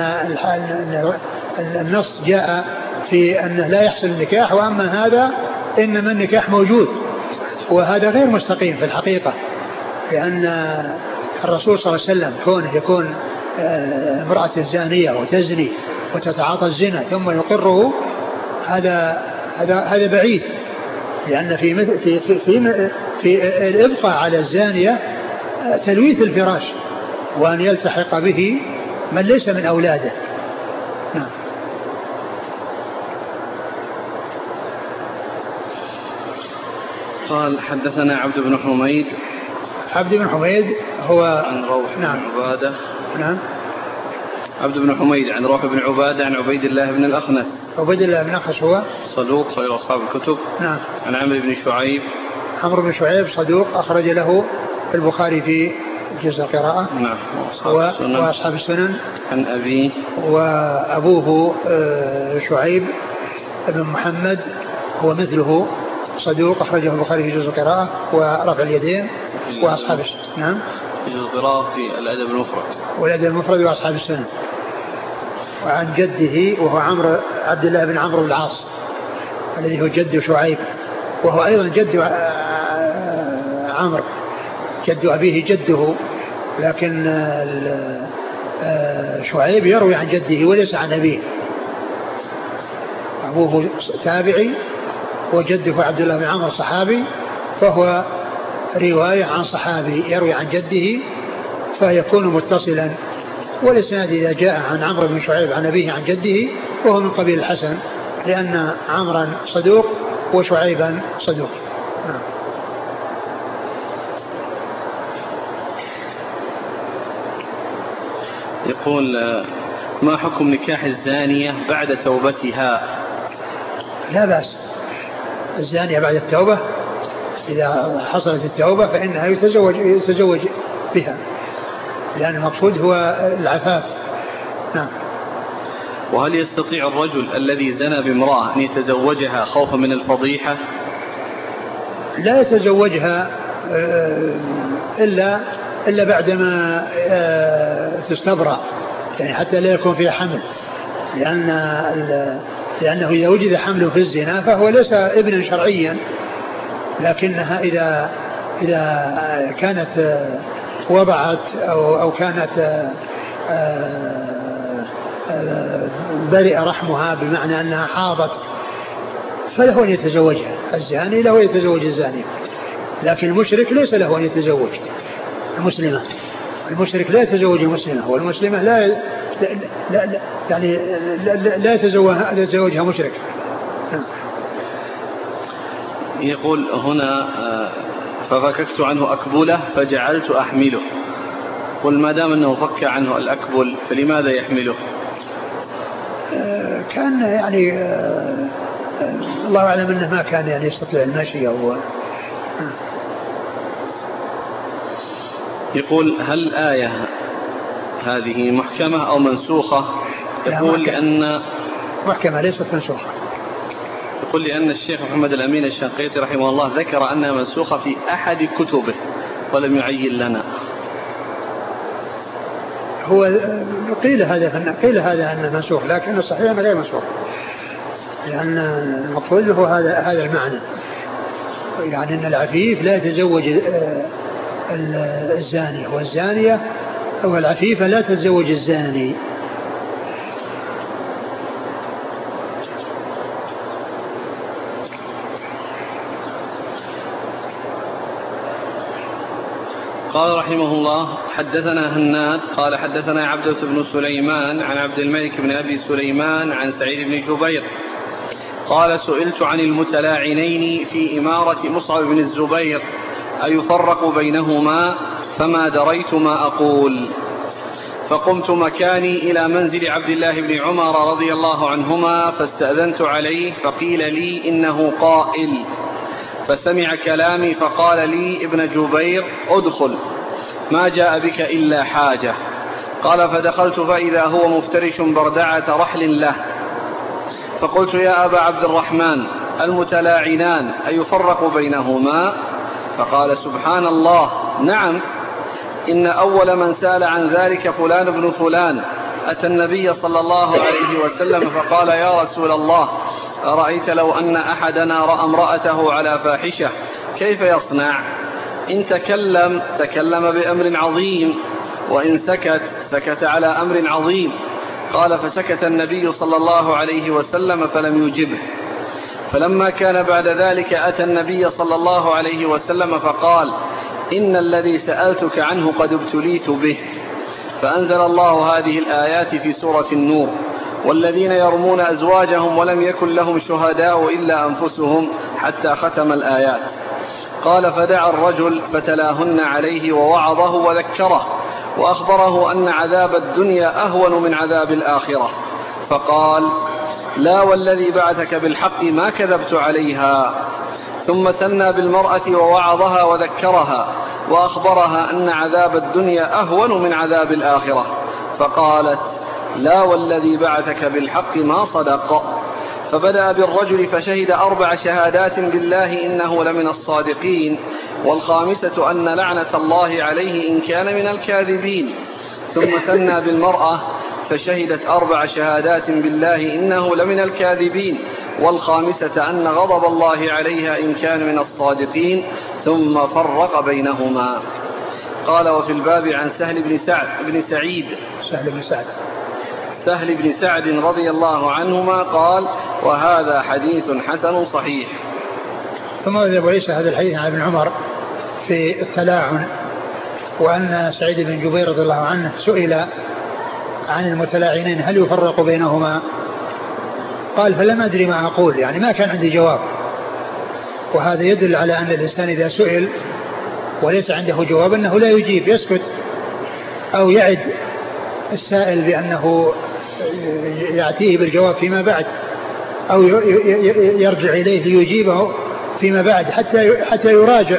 النص جاء في أنه لا يحصل النكاح، وأما هذا إنما النكاح موجود، وهذا غير مستقيم في الحقيقة، لأن الرسول صلى الله عليه وسلم كونه يكون امرأة زانية وتزني وتتعاطى الزنا ثم يقره، هذا هذا هذا بعيد، لأن في مثل في في في, في الإبقاء على الزانية تلويث الفراش وأن يلتحق به من ليس من أولاده. نعم. قال حدثنا عبد بن حميد. عبد بن حميد هو عن روح نعم. بن عبادة. نعم. عبد بن حميد عن روح بن عبادة عن عبيد الله بن الأخنس. عبيد الله بن الأخنس هو صدوق خير أصحاب الكتب. نعم. عن عمرو بن شعيب. عمرو بن شعيب صدوق أخرج له البخاري في جزء القراءة. نعم. وأصحاب, السنن. وأصحاب السنن. عن أبيه. وأبوه شعيب بن محمد هو مثله صدوق أخرجه البخاري في جزء القراءة ورفع اليدين وأصحاب السنن. نعم. في جزء القراءة في الأدب المفرد. والأدب المفرد وأصحاب السنن. وعن جده وهو عمرو عبد الله بن عمرو العاص الذي هو جد شعيب، وهو أيضا جد عمرو، جد أبيه جده، لكن شعيب يروي عن جده وليس عن أبيه. أبوه تابعي وجده عبد الله بن عمرو صحابي، فهو رواية عن صحابي يروي عن جده فيكون متصلا. والإسناد إذا جاء عن عمرو بن شعيب عن أبيه عن جده وهو من قبيل الحسن، لأن عمرا صدوق وشعيبا صدوق. نعم. يقول ما حكم نكاح الزانية بعد توبتها؟ لا بأس، الزانية بعد التوبة إذا حصلت التوبة فإنها يتزوج, يتزوج بها، لأن المقصود هو العفاف. نعم. وهل يستطيع الرجل الذي زنى بامرأة أن يتزوجها خوفا من الفضيحة؟ لا يتزوجها إلا إلا بعدما تستبرأ، يعني حتى لا يكون فيها حمل، لأن لأنه إذا وجد حمل في الزنا فهو ليس ابنا شرعيا، لكنها إذا إذا كانت وضعت أو أو كانت برئ رحمها بمعنى أنها حاضت فله أن يتزوجها. الزاني له أن يتزوج الزانية، لكن المشرك ليس له أن يتزوج المسلمة. المشرك لا يتزوج المسلمة، والمسلمة لا لا لا لا يعني لا, لا يتزوجها مشرك. يقول هنا ففككت عنه أكبله فجعلت أحمله، قل ما دام أنه فك عنه الأكبل فلماذا يحمله؟ كان يعني الله أعلم أنه ما كان يعني يستطيع المشي أو. يقول هل الآية هذه محكمة أو منسوخة؟ يقول لأن محكمة ليست منسوخة. يقول لأن الشيخ محمد الأمين الشنقيطي رحمه الله ذكر أنها منسوخة في أحد كتبه ولم يعين لنا. هو قيل هذا قيل هذا أنه منسوخ، لكن الصحيح أنه غير منسوخ، لأن المقصود هو هذا هذا المعنى، يعني أن العفيف لا يتزوج الزاني، والزانية أو العفيفة لا تتزوج الزاني. قال رحمه الله حدثنا هناد قال حدثنا عبدة بن سليمان عن عبد الملك بن أبي سليمان عن سعيد بن جبير قال سئلت عن المتلاعنين في إمارة مصعب بن الزبير أيفرق بينهما فما دريت ما أقول، فقمت مكاني إلى منزل عبد الله بن عمر رضي الله عنهما فاستأذنت عليه فقيل لي إنه قائل، فسمع كلامي فقال لي ابن جبير ادخل ما جاء بك إلا حاجة. قال فدخلت فإذا هو مفترش بردعة رحل له، فقلت يا أبا عبد الرحمن المتلاعنان أيفرق بينهما؟ فقال سبحان الله نعم، إن أول من سأل عن ذلك فلان بن فلان أتى النبي صلى الله عليه وسلم فقال يا رسول الله أرأيت لو أن أحدنا رأى امرأته على فاحشة كيف يصنع؟ إن تكلم تكلم بأمر عظيم، وإن سكت سكت على أمر عظيم. قال فسكت النبي صلى الله عليه وسلم فلم يجبه. فلما كان بعد ذلك أتى النبي صلى الله عليه وسلم فقال إن الذي سألتك عنه قد ابتليت به، فأنزل الله هذه الآيات في سورة النور والذين يرمون أزواجهم ولم يكن لهم شهداء إلا أنفسهم حتى ختم الآيات. قال فدعا الرجل فتلاهن عليه ووعظه وذكره وأخبره أن عذاب الدنيا أهون من عذاب الآخرة، فقال لا والذي بعثك بالحق ما كذبت عليها. ثم ثنى بالمرأة ووعظها وذكرها وأخبرها أن عذاب الدنيا أهون من عذاب الآخرة، فقالت لا والذي بعثك بالحق ما صدق. فبدأ بالرجل فشهد أربع شهادات بالله إنه لمن الصادقين، والخامسة أن لعنة الله عليه إن كان من الكاذبين. ثم ثنى بالمرأة فشهدت أربع شهادات بالله إنه لمن الكاذبين، والخامسة أن غضب الله عليها إن كان من الصادقين، ثم فرق بينهما. قال وفي الباب عن سهل بن سعد بن سعيد سهل بن سعد سهل بن سعد رضي الله عنهما قال وهذا حديث حسن صحيح. ثم ذهب ليس هذا الحديث عن ابن عمر في التلاعن، وأن سعيد بن جبير رضي الله عنه سئل عن المتلاعنين هل يفرق بينهما؟ قال فلم أدري ما أقول، يعني ما كان عندي جواب. وهذا يدل على أن الإنسان إذا سئل وليس عنده جواب أنه لا يجيب، يسكت أو يعد السائل بأنه يأتيه بالجواب فيما بعد، أو يرجع إليه ليجيبه فيما بعد حتى حتى يراجع.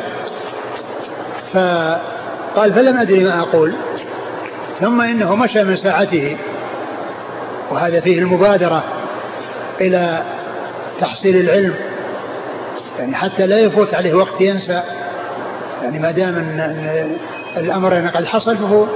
فقال فلم أدري ما أقول. ثم إنه مشى من ساعته، وهذا فيه المبادرة إلى تحصيل العلم، يعني حتى لا يفوت عليه وقت ينسى، يعني ما دام الأمر قد حصل فهو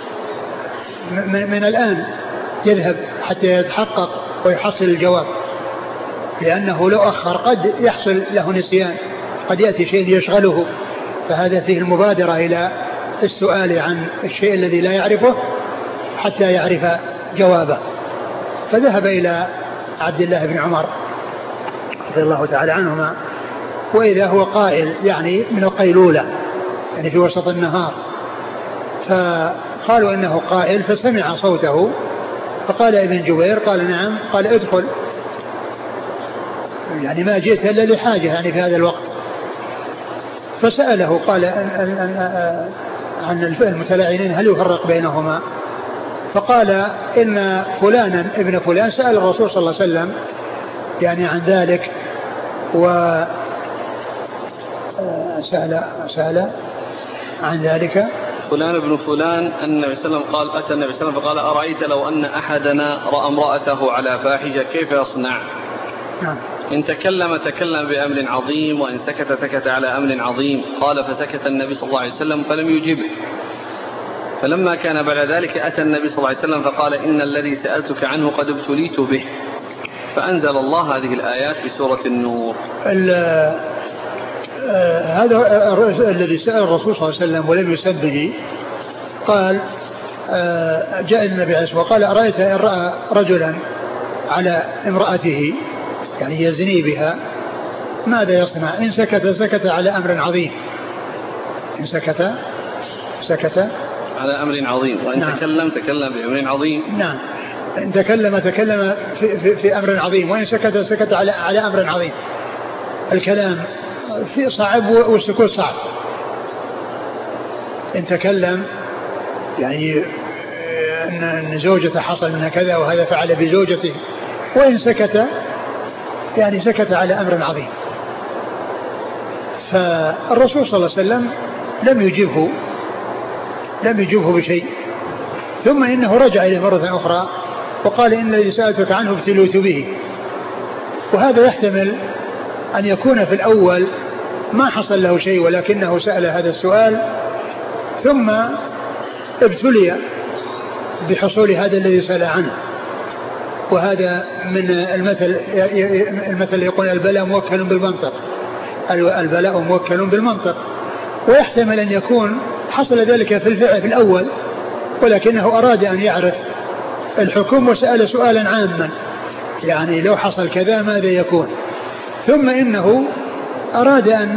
من الآن يذهب حتى يتحقق ويحصل الجواب، لأنه لو أخر قد يحصل له نسيان، قد يأتي شيء يشغله. فهذا فيه المبادرة إلى السؤال عن الشيء الذي لا يعرفه حتى يعرف جوابه. فذهب إلى عبد الله بن عمر رضي الله تعالى عنهما، وإذا هو قائل يعني من القيلولة، يعني في وسط النهار. فقالوا إنه قائل، فسمع صوته فقال ابن جبير قال نعم، قال ادخل، يعني ما جئت إلا لحاجة يعني في هذا الوقت. فسأله قال عن المتلاعنين هل يفرق بينهما؟ فقال إن فلانا ابن فلان سأل الرسول صلى الله عليه وسلم يعني عن ذلك، وسأل سأل عن ذلك فلان ابن فلان أن النبي صلى الله عليه وسلم قال أتى النبي صلى الله عليه وسلم فقال أرأيت لو أن أحدنا رأى امرأته على فاحشة كيف يصنع؟ نعم. إن تكلم تكلم بأمر عظيم، وإن سكت سكت على أمر عظيم. قال فسكت النبي صلى الله عليه وسلم فلم يجبه. فلما كان بعد ذلك أتى النبي صلى الله عليه وسلم فقال إن الذي سألتك عنه قد ابتليت به، فأنزل الله هذه الآيات في سورة النور. هذا الذي سأل الرسول صلى الله عليه وسلم ولم يسبه، قال جاء النبي عليه الصلاة والسلام وقال أرأيت إن رأى رجلا على امرأته يعني يزني بها ماذا يصنع؟ إن سكت سكت على أمر عظيم، إن سكت سكت على أمر عظيم، وإن نعم. تكلم تكلم بأمر عظيم. نعم، إن تكلم تكلم في, في, في أمر عظيم، وإن سكت سكت على, على أمر عظيم. الكلام في صعب والسكوت صعب. إن تكلم يعني أن زوجته حصل منها كذا وهذا فعل بزوجته، وإن سكت يعني سكت على أمر عظيم. فالرسول صلى الله عليه وسلم لم يجيبه لم يجيبه بشيء، ثم إنه رجع إليه مرة أخرى وقال إن الذي سألتك عنه ابتليت به. وهذا يحتمل أن يكون في الأول ما حصل له شيء ولكنه سأل هذا السؤال ثم ابتلي بحصول هذا الذي سأل عنه. وهذا من المثل المثل يقول البلاء موكل بالمنطق، البلاء موكل بالمنطق. ويحتمل أن يكون حصل ذلك في الفعل في الأول ولكنه أراد أن يعرف الحكم وسأل سؤالا عاما، يعني لو حصل كذا ماذا يكون. ثم إنه أراد أن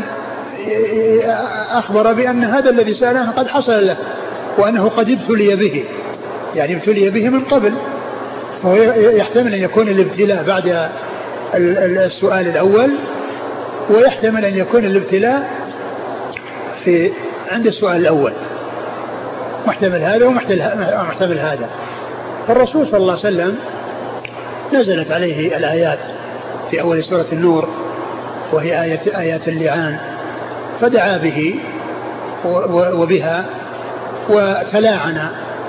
أخبر بأن هذا الذي سأله قد حصل له وأنه قد ابتلي به، يعني ابتلي به من قبل. فهو يحتمل أن يكون الابتلاء بعد السؤال الأول، ويحتمل أن يكون الابتلاء في عند السؤال الأول. محتمل هذا ومحتمل هذا. فالرسول صلى الله عليه وسلم نزلت عليه الآيات في أول سورة النور وهي آية آيات اللعان، فدعا به وبها وتلاعن.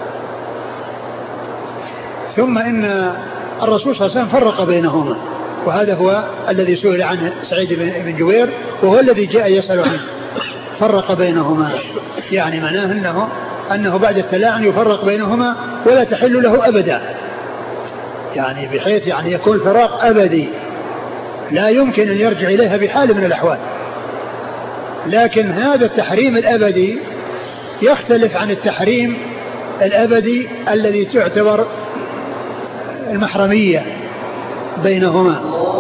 ثم إن الرسول صلى الله عليه وسلم فرق بينهما، وهذا هو الذي سئل عنه سعيد بن جبير وهو الذي جاء يسأل عنه. فرق بينهما يعني معناه أنه, أنه بعد التلاعن يفرق بينهما ولا تحل له أبدا، يعني بحيث يعني يكون فراق أبدي لا يمكن أن يرجع إليها بحال من الأحوال. لكن هذا التحريم الأبدي يختلف عن التحريم الأبدي الذي تعتبر المحرمية بينهما.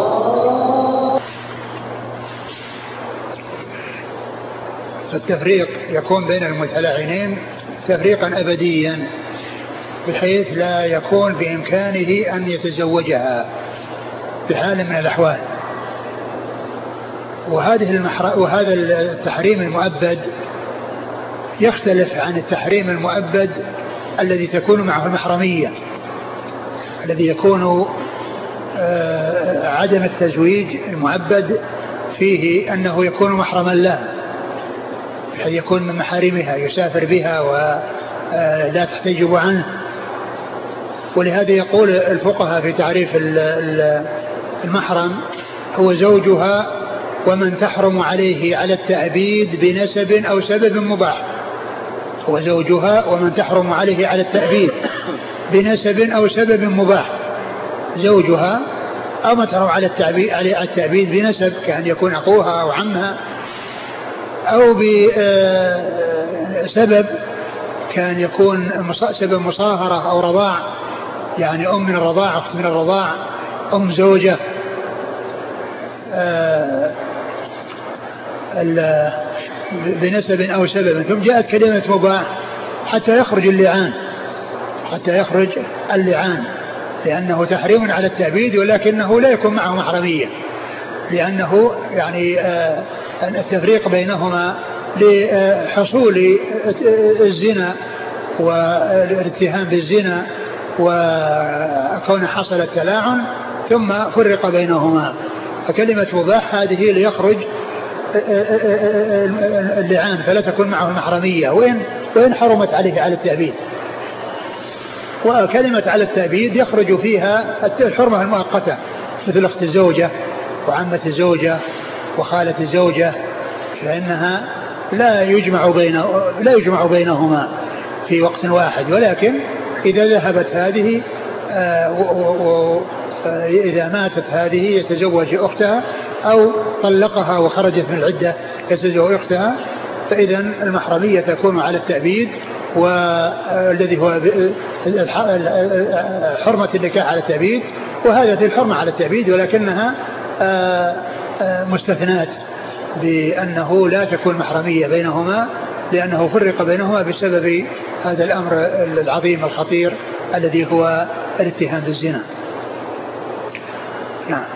فالتفريق يكون بين المتلاعنين تفريقا أبديا بحيث لا يكون بإمكانه أن يتزوجها بحال من الأحوال. وهذه المحر... وهذا التحريم المؤبد يختلف عن التحريم المؤبد الذي تكون معه المحرمية، الذي يكون آه عدم التزويج المؤبد فيه أنه يكون محرما له بحيث يكون من محارمها يسافر بها ولا تحتجب عنه. ولهذا يقول الفقهاء في تعريف المحرم هو زوجها ومن تحرم عليه على التأبيد بنسب أو سبب مباح. هو زوجها ومن تحرم عليه على التأبيد بنسب أو سبب مباح. زوجها أو من تحرم على التأبيد, على التأبيد بنسب كأن يكون أخوها أو عمها، أو بسبب كان يكون سبب مصاهرة أو رضاع، يعني أم من الرضاع أخت من الرضاع أم زوجة بنسب أو سبب. ثم جاءت كلمة مباح حتى يخرج اللعان حتى يخرج اللعان لأنه تحريم على التأبيد ولكنه لا يكون معه محرمية، لأنه يعني التفريق بينهما لحصول الزنا والاتهام بالزنا وكون حصل التلاعن ثم فرق بينهما. فكلمة مباح هذه ليخرج اللعان فلا تكون معه المحرمية وإن, وإن حرمت عليه على التأبيد. وكلمة على التأبيد يخرج فيها الحرمة المؤقتة مثل أخت الزوجة وعمة الزوجة وخالة الزوجة، فإنها لا يجمع بين لا يجمع بينهما في وقت واحد، ولكن إذا ذهبت هذه إذا ماتت هذه يتزوج أختها أو طلقها وخرجت من العدة يتزوج أختها، فإذا المحرمية تكون على التأبيد، والذي هو حرمة النكاح على التأبيد، وهذا الحرمة على التأبيد ولكنها مستثنات بأنه لا تكون محرمية بينهما لأنه فرق بينهما بسبب هذا الأمر العظيم الخطير الذي هو الاتهام بالزنا. نعم.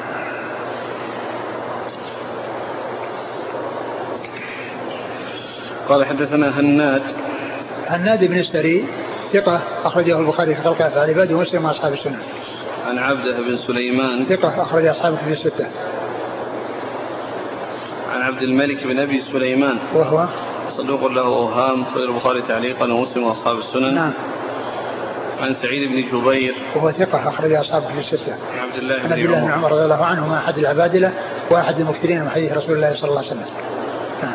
قال حدثنا هناد هناد بن السري ثقة أخرجه البخاري في خلق أفعال العباد ومسلم وأصحاب السنة. عن عبده بن سليمان ثقة أخرج أصحابه في الستة. عن عبد الملك بن أبي سليمان وهو صدوق له أوهام، أخرج البخاري تعليقا ومسلم وأصحاب السنن. نعم. عن سعيد بن جبير وهو ثقة أخرج أصحابه في الستة. عن عبد الله بن عمر, بن عمر رضي الله عنهما أحد العبادلة وأحد المكثرين من حديث رسول الله صلى الله عليه وسلم. نعم.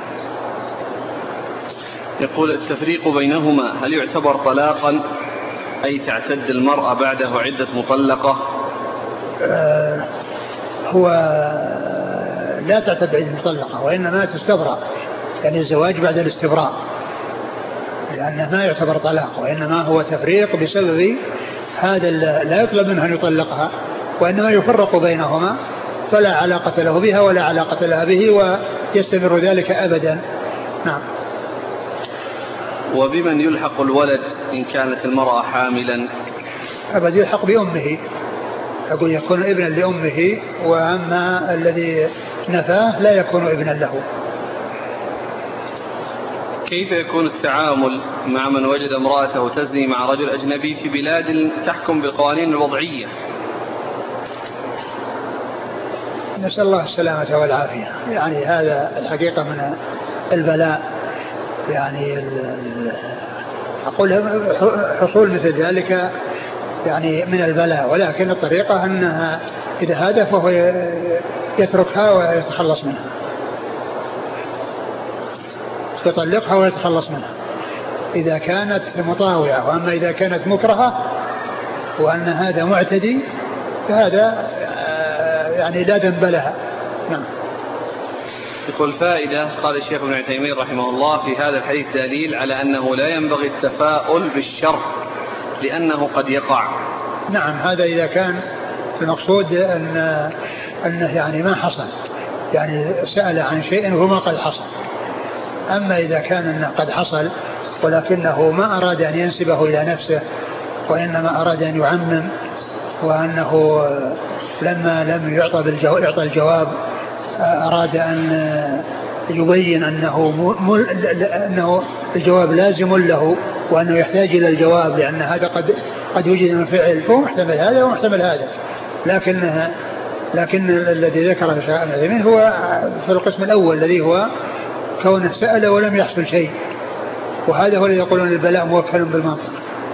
يقول التفريق بينهما هل يعتبر طلاقا أي تعتد المرأة بعده عدة مطلقة؟ آه هو لا تعتد عدة مطلقة وإنما تستبرأ، يعني الزواج بعد الاستبراء، لأنه ما يعتبر طلاق وإنما هو تفريق بسبب هذا لا يطلب منها أن يطلقها وإنما يفرق بينهما فلا علاقة له بها ولا علاقة لها به ويستمر ذلك أبدا. نعم. وبمن يلحق الولد إن كانت المرأة حاملا؟ أبدا يلحق بأمه، أقول يكون ابنا لأمه، وأما الذي نفاه لا يكون ابنا له. كيف يكون التعامل مع من وجد امرأته تزني مع رجل أجنبي في بلاد تحكم بالقوانين الوضعية؟ نسأل الله السلامة والعافية. يعني هذا الحقيقة من البلاء، يعني أقول حصول مثل ذلك يعني من البلاء، ولكن الطريقة أنها إذا هذا فهو يتركها ويتخلص منها، يطلقها ويتخلص منها إذا كانت مطاوعة. وأما إذا كانت مكرهة وأن هذا معتدي فهذا يعني لا ذنب لها. نعم. يقول فائدة، قال الشيخ ابن عثيمين رحمه الله في هذا الحديث دليل على أنه لا ينبغي التفاؤل بالشر لأنه قد يقع. نعم، هذا إذا كان المقصود أن أنه يعني ما حصل، يعني سأل عن شيء وما قد حصل. أما إذا كان أنه قد حصل ولكنه ما أراد أن ينسبه إلى نفسه وإنما أراد أن يعمم، وأنه لما لم يعطى بالجو... يعطى الجواب أراد أن يبين أنه, م... أنه الجواب لازم له وأنه يحتاج إلى الجواب لأن هذا قد قد يوجد من فعل، فهو محتمل هذا ومحتمل هذا. لكن لكن الذي ذكره الشيخ ابن عثيمين هو في القسم الأول الذي هو كونه سأل ولم يحصل شيء، وهذا هو الذي يقولون البلاء موكل بالمنطق.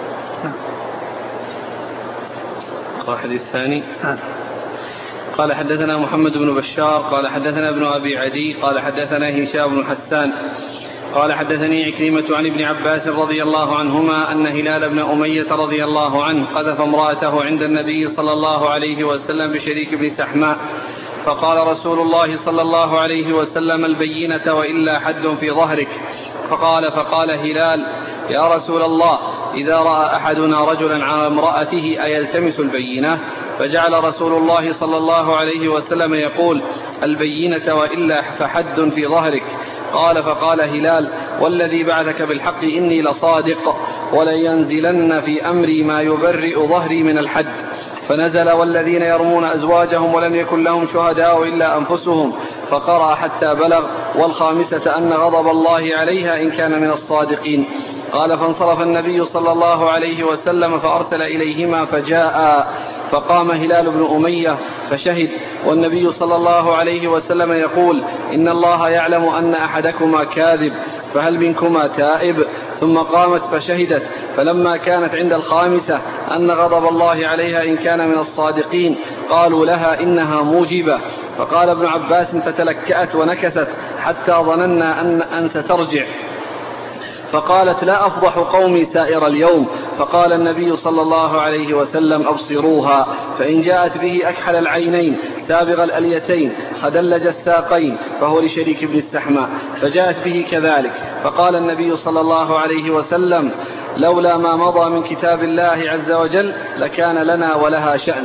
الحديث الثاني قال حدثنا محمد بن بشار قال حدثنا ابن أبي عدي قال حدثنا هشام بن حسان قال حدثني عكرمة عن ابن عباس رضي الله عنهما أن هلال بن أمية رضي الله عنه قذف امرأته عند النبي صلى الله عليه وسلم بشريك بن سحماء، فقال رسول الله صلى الله عليه وسلم البينة وإلا حد في ظهرك. فقال فقال هلال يا رسول الله إذا رأى أحدنا رجلا على امرأته أيلتمس البينة؟ فجعل رسول الله صلى الله عليه وسلم يقول البينة وإلا فحد في ظهرك. قال فقال هلال والذي بعثك بالحق إني لصادق ولينزلن في أمري ما يبرئ ظهري من الحد. فنزل والذين يرمون أزواجهم ولم يكن لهم شهداء إلا أنفسهم، فقرأ حتى بلغ والخامسة أن غضب الله عليها إن كان من الصادقين. قال فانصرف النبي صلى الله عليه وسلم فأرسل إليهما فجاء، فقام هلال بن أمية فشهد، والنبي صلى الله عليه وسلم يقول إن الله يعلم أن أحدكما كاذب فهل منكما تائب؟ ثم قامت فشهدت، فلما كانت عند الخامسة أن غضب الله عليها إن كان من الصادقين قالوا لها إنها موجبة. فقال ابن عباس فتلكأت ونكست حتى ظننا أن, أن سترجع، فقالت لا أفضح قومي سائر اليوم. فقال النبي صلى الله عليه وسلم أبصروها، فإن جاءت به أكحل العينين سابغ الأليتين خدلج الساقين فهو لشريك بن السحماء، فجاءت به كذلك. فقال النبي صلى الله عليه وسلم لولا ما مضى من كتاب الله عز وجل لكان لنا ولها شأن.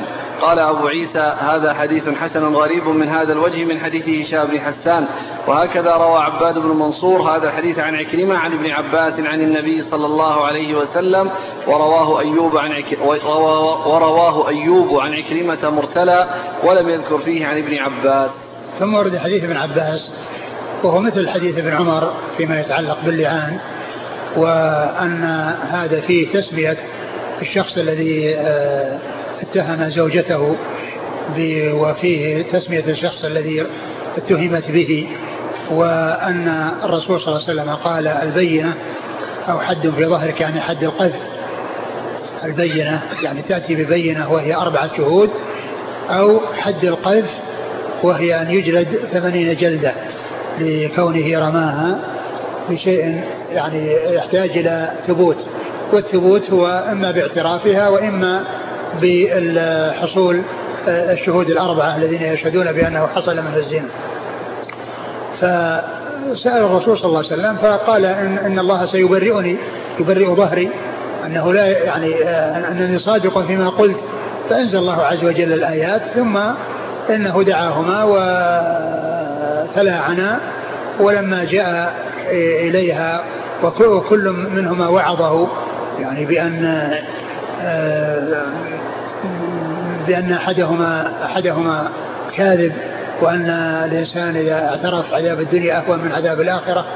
قال أبو عيسى هذا حديث حسن غريب من هذا الوجه من حديث هشام بن حسان. وهكذا روى عباد بن منصور هذا الحديث عن عكرمة عن ابن عباس عن النبي صلى الله عليه وسلم ورواه أيوب عن عك... ورواه أيوب عن عكرمة مرسلا ولم يذكر فيه عن ابن عباس. ثم ورد حديث ابن عباس وهو مثل حديث ابن عمر فيما يتعلق باللعان، وأن هذا فيه تسمية الشخص الذي اتهم زوجته، وفيه تسمية الشخص الذي اتهمت به، وأن الرسول صلى الله عليه وسلم قال البينة أو حد في ظهرك يعني حد القذف. البينة يعني تأتي ببينة وهي أربعة شهود، أو حد القذف وهي أن يجلد ثمانين جلدة لكونه رماها بشيء يعني يحتاج إلى ثبوت، والثبوت هو إما باعترافها وإما بالحصول الشهود الأربعة الذين يشهدون بأنه حصل من الزنا. فسأل الرسول صلى الله عليه وسلم فقال إن, إن الله سيبرئني، يبرئ ظهري، أنه لا يعني أنني صادق فيما قلت. فأنزل الله عز وجل الآيات، ثم إنه دعاهما وتلاعنا، ولما جاء إليها وكل منهما وعظه يعني بأن بأن أحدهما أحدهما كاذب، وأن الإنسان إذا اعترف عذاب الدنيا أهون من عذاب الآخرة.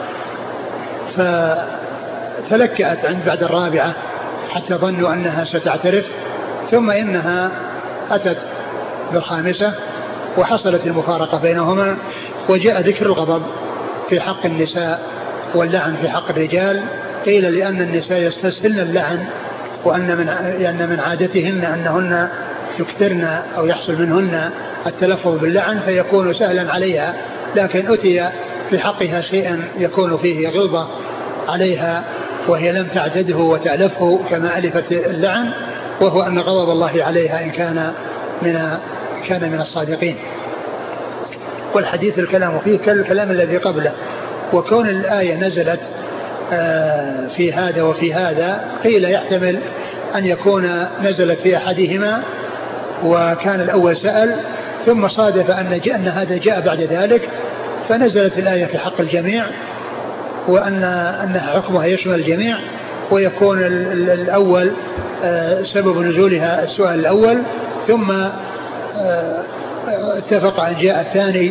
فتلكأت عند بعد الرابعة حتى ظنوا أنها ستعترف، ثم إنها أتت بالخامسة وحصلت المفارقة بينهما، وجاء ذكر الغضب في حق النساء واللعن في حق الرجال. قيل لأن النساء يستسهلن اللعن، وأن من, لأن من عادتهن أنهن يكثرن أو يحصل منهن التلفظ باللعن فيكون سهلا عليها، لكن أتي في حقها شيئا يكون فيه غلظة عليها وهي لم تعتده وتألفه كما ألفت اللعن، وهو أن غضب الله عليها إن كان من كان من الصادقين. والحديث الكلام فيه كالكلام الذي قبله، وكون الآية نزلت في هذا وفي هذا قيل يحتمل أن يكون نزلت في أحدهما وكان الأول سأل، ثم صادف أن, أن هذا جاء بعد ذلك فنزلت الآية في حق الجميع، وأن أنها حكمها يشمل الجميع، ويكون الأول سبب نزولها السؤال الأول، ثم اتفق أن جاء الثاني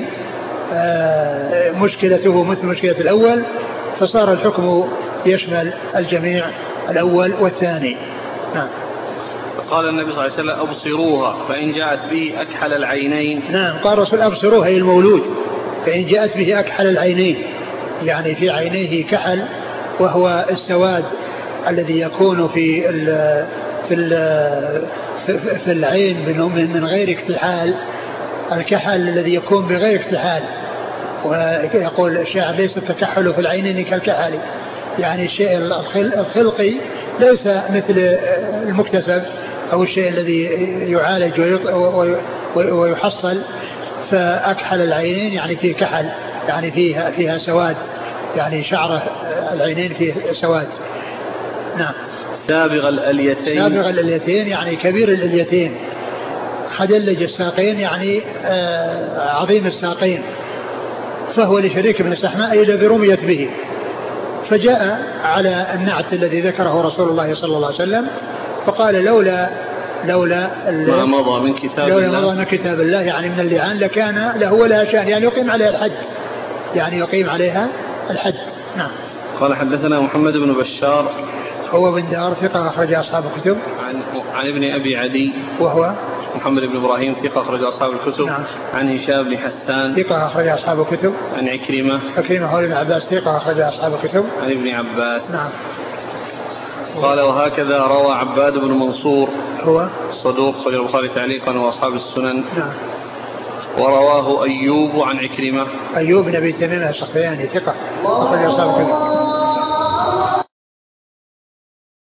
مشكلته مثل مشكلة الأول، فصار الحكم يشمل الجميع الأول والثاني. نعم. قال النبي صلى الله عليه وسلم أبصروها فإن جاءت به أكحل العينين. نعم، قال الرسول أبصروها أي المولود، فإن جاءت به أكحل العينين يعني في عينيه كحل، وهو السواد الذي يكون في ال في ال في العين من غير اكتحال، الكحل الذي يكون بغير اكتحال. ويقول الشاعر ليس التكحل في العينين كالكحل، يعني الشيء الخلقي ليس مثل المكتسب أو الشيء الذي يعالج ويحصل. فأكحل العينين يعني فيه كحل، يعني فيها فيها سواد، يعني شعر العينين فيه سواد. نعم. سابغ الأليتين. سابغ الأليتين يعني كبير الأليتين، خدلج الساقين يعني عظيم الساقين، فهو لشريك بن السحماء الذي رميت به. فجاء على النعت الذي ذكره رسول الله صلى الله عليه وسلم فقال لولا لولا ما مضى من كتاب لولا الله مضى من كتاب الله يعني من اللعان لكان له ولها شأن، يعني يقيم عليها الحد، يعني يقيم عليها الحد. نعم. قال حدثنا محمد بن بشار هو بن دار ثقة أخرج أصحاب الكتب. عن, عن ابن أبي عدي وهو محمد بن إبراهيم ثقة أخرج أصحاب الكتب. نعم. عن هشام بن حسان ثقة أخرج أصحاب الكتب. عن عكرمة عكرمة هو ابن عباس ثقة أخرج أصحاب الكتب. عن ابن عباس. نعم. قال وهكذا روى عباد بن منصور هو صدوق أخرج البخاري تعليقا وأصحاب السنن. نعم. ورواه أيوب عن عكرمة. أيوب بن أبي تميم السختياني ثقة أخرج أصحاب الكتب.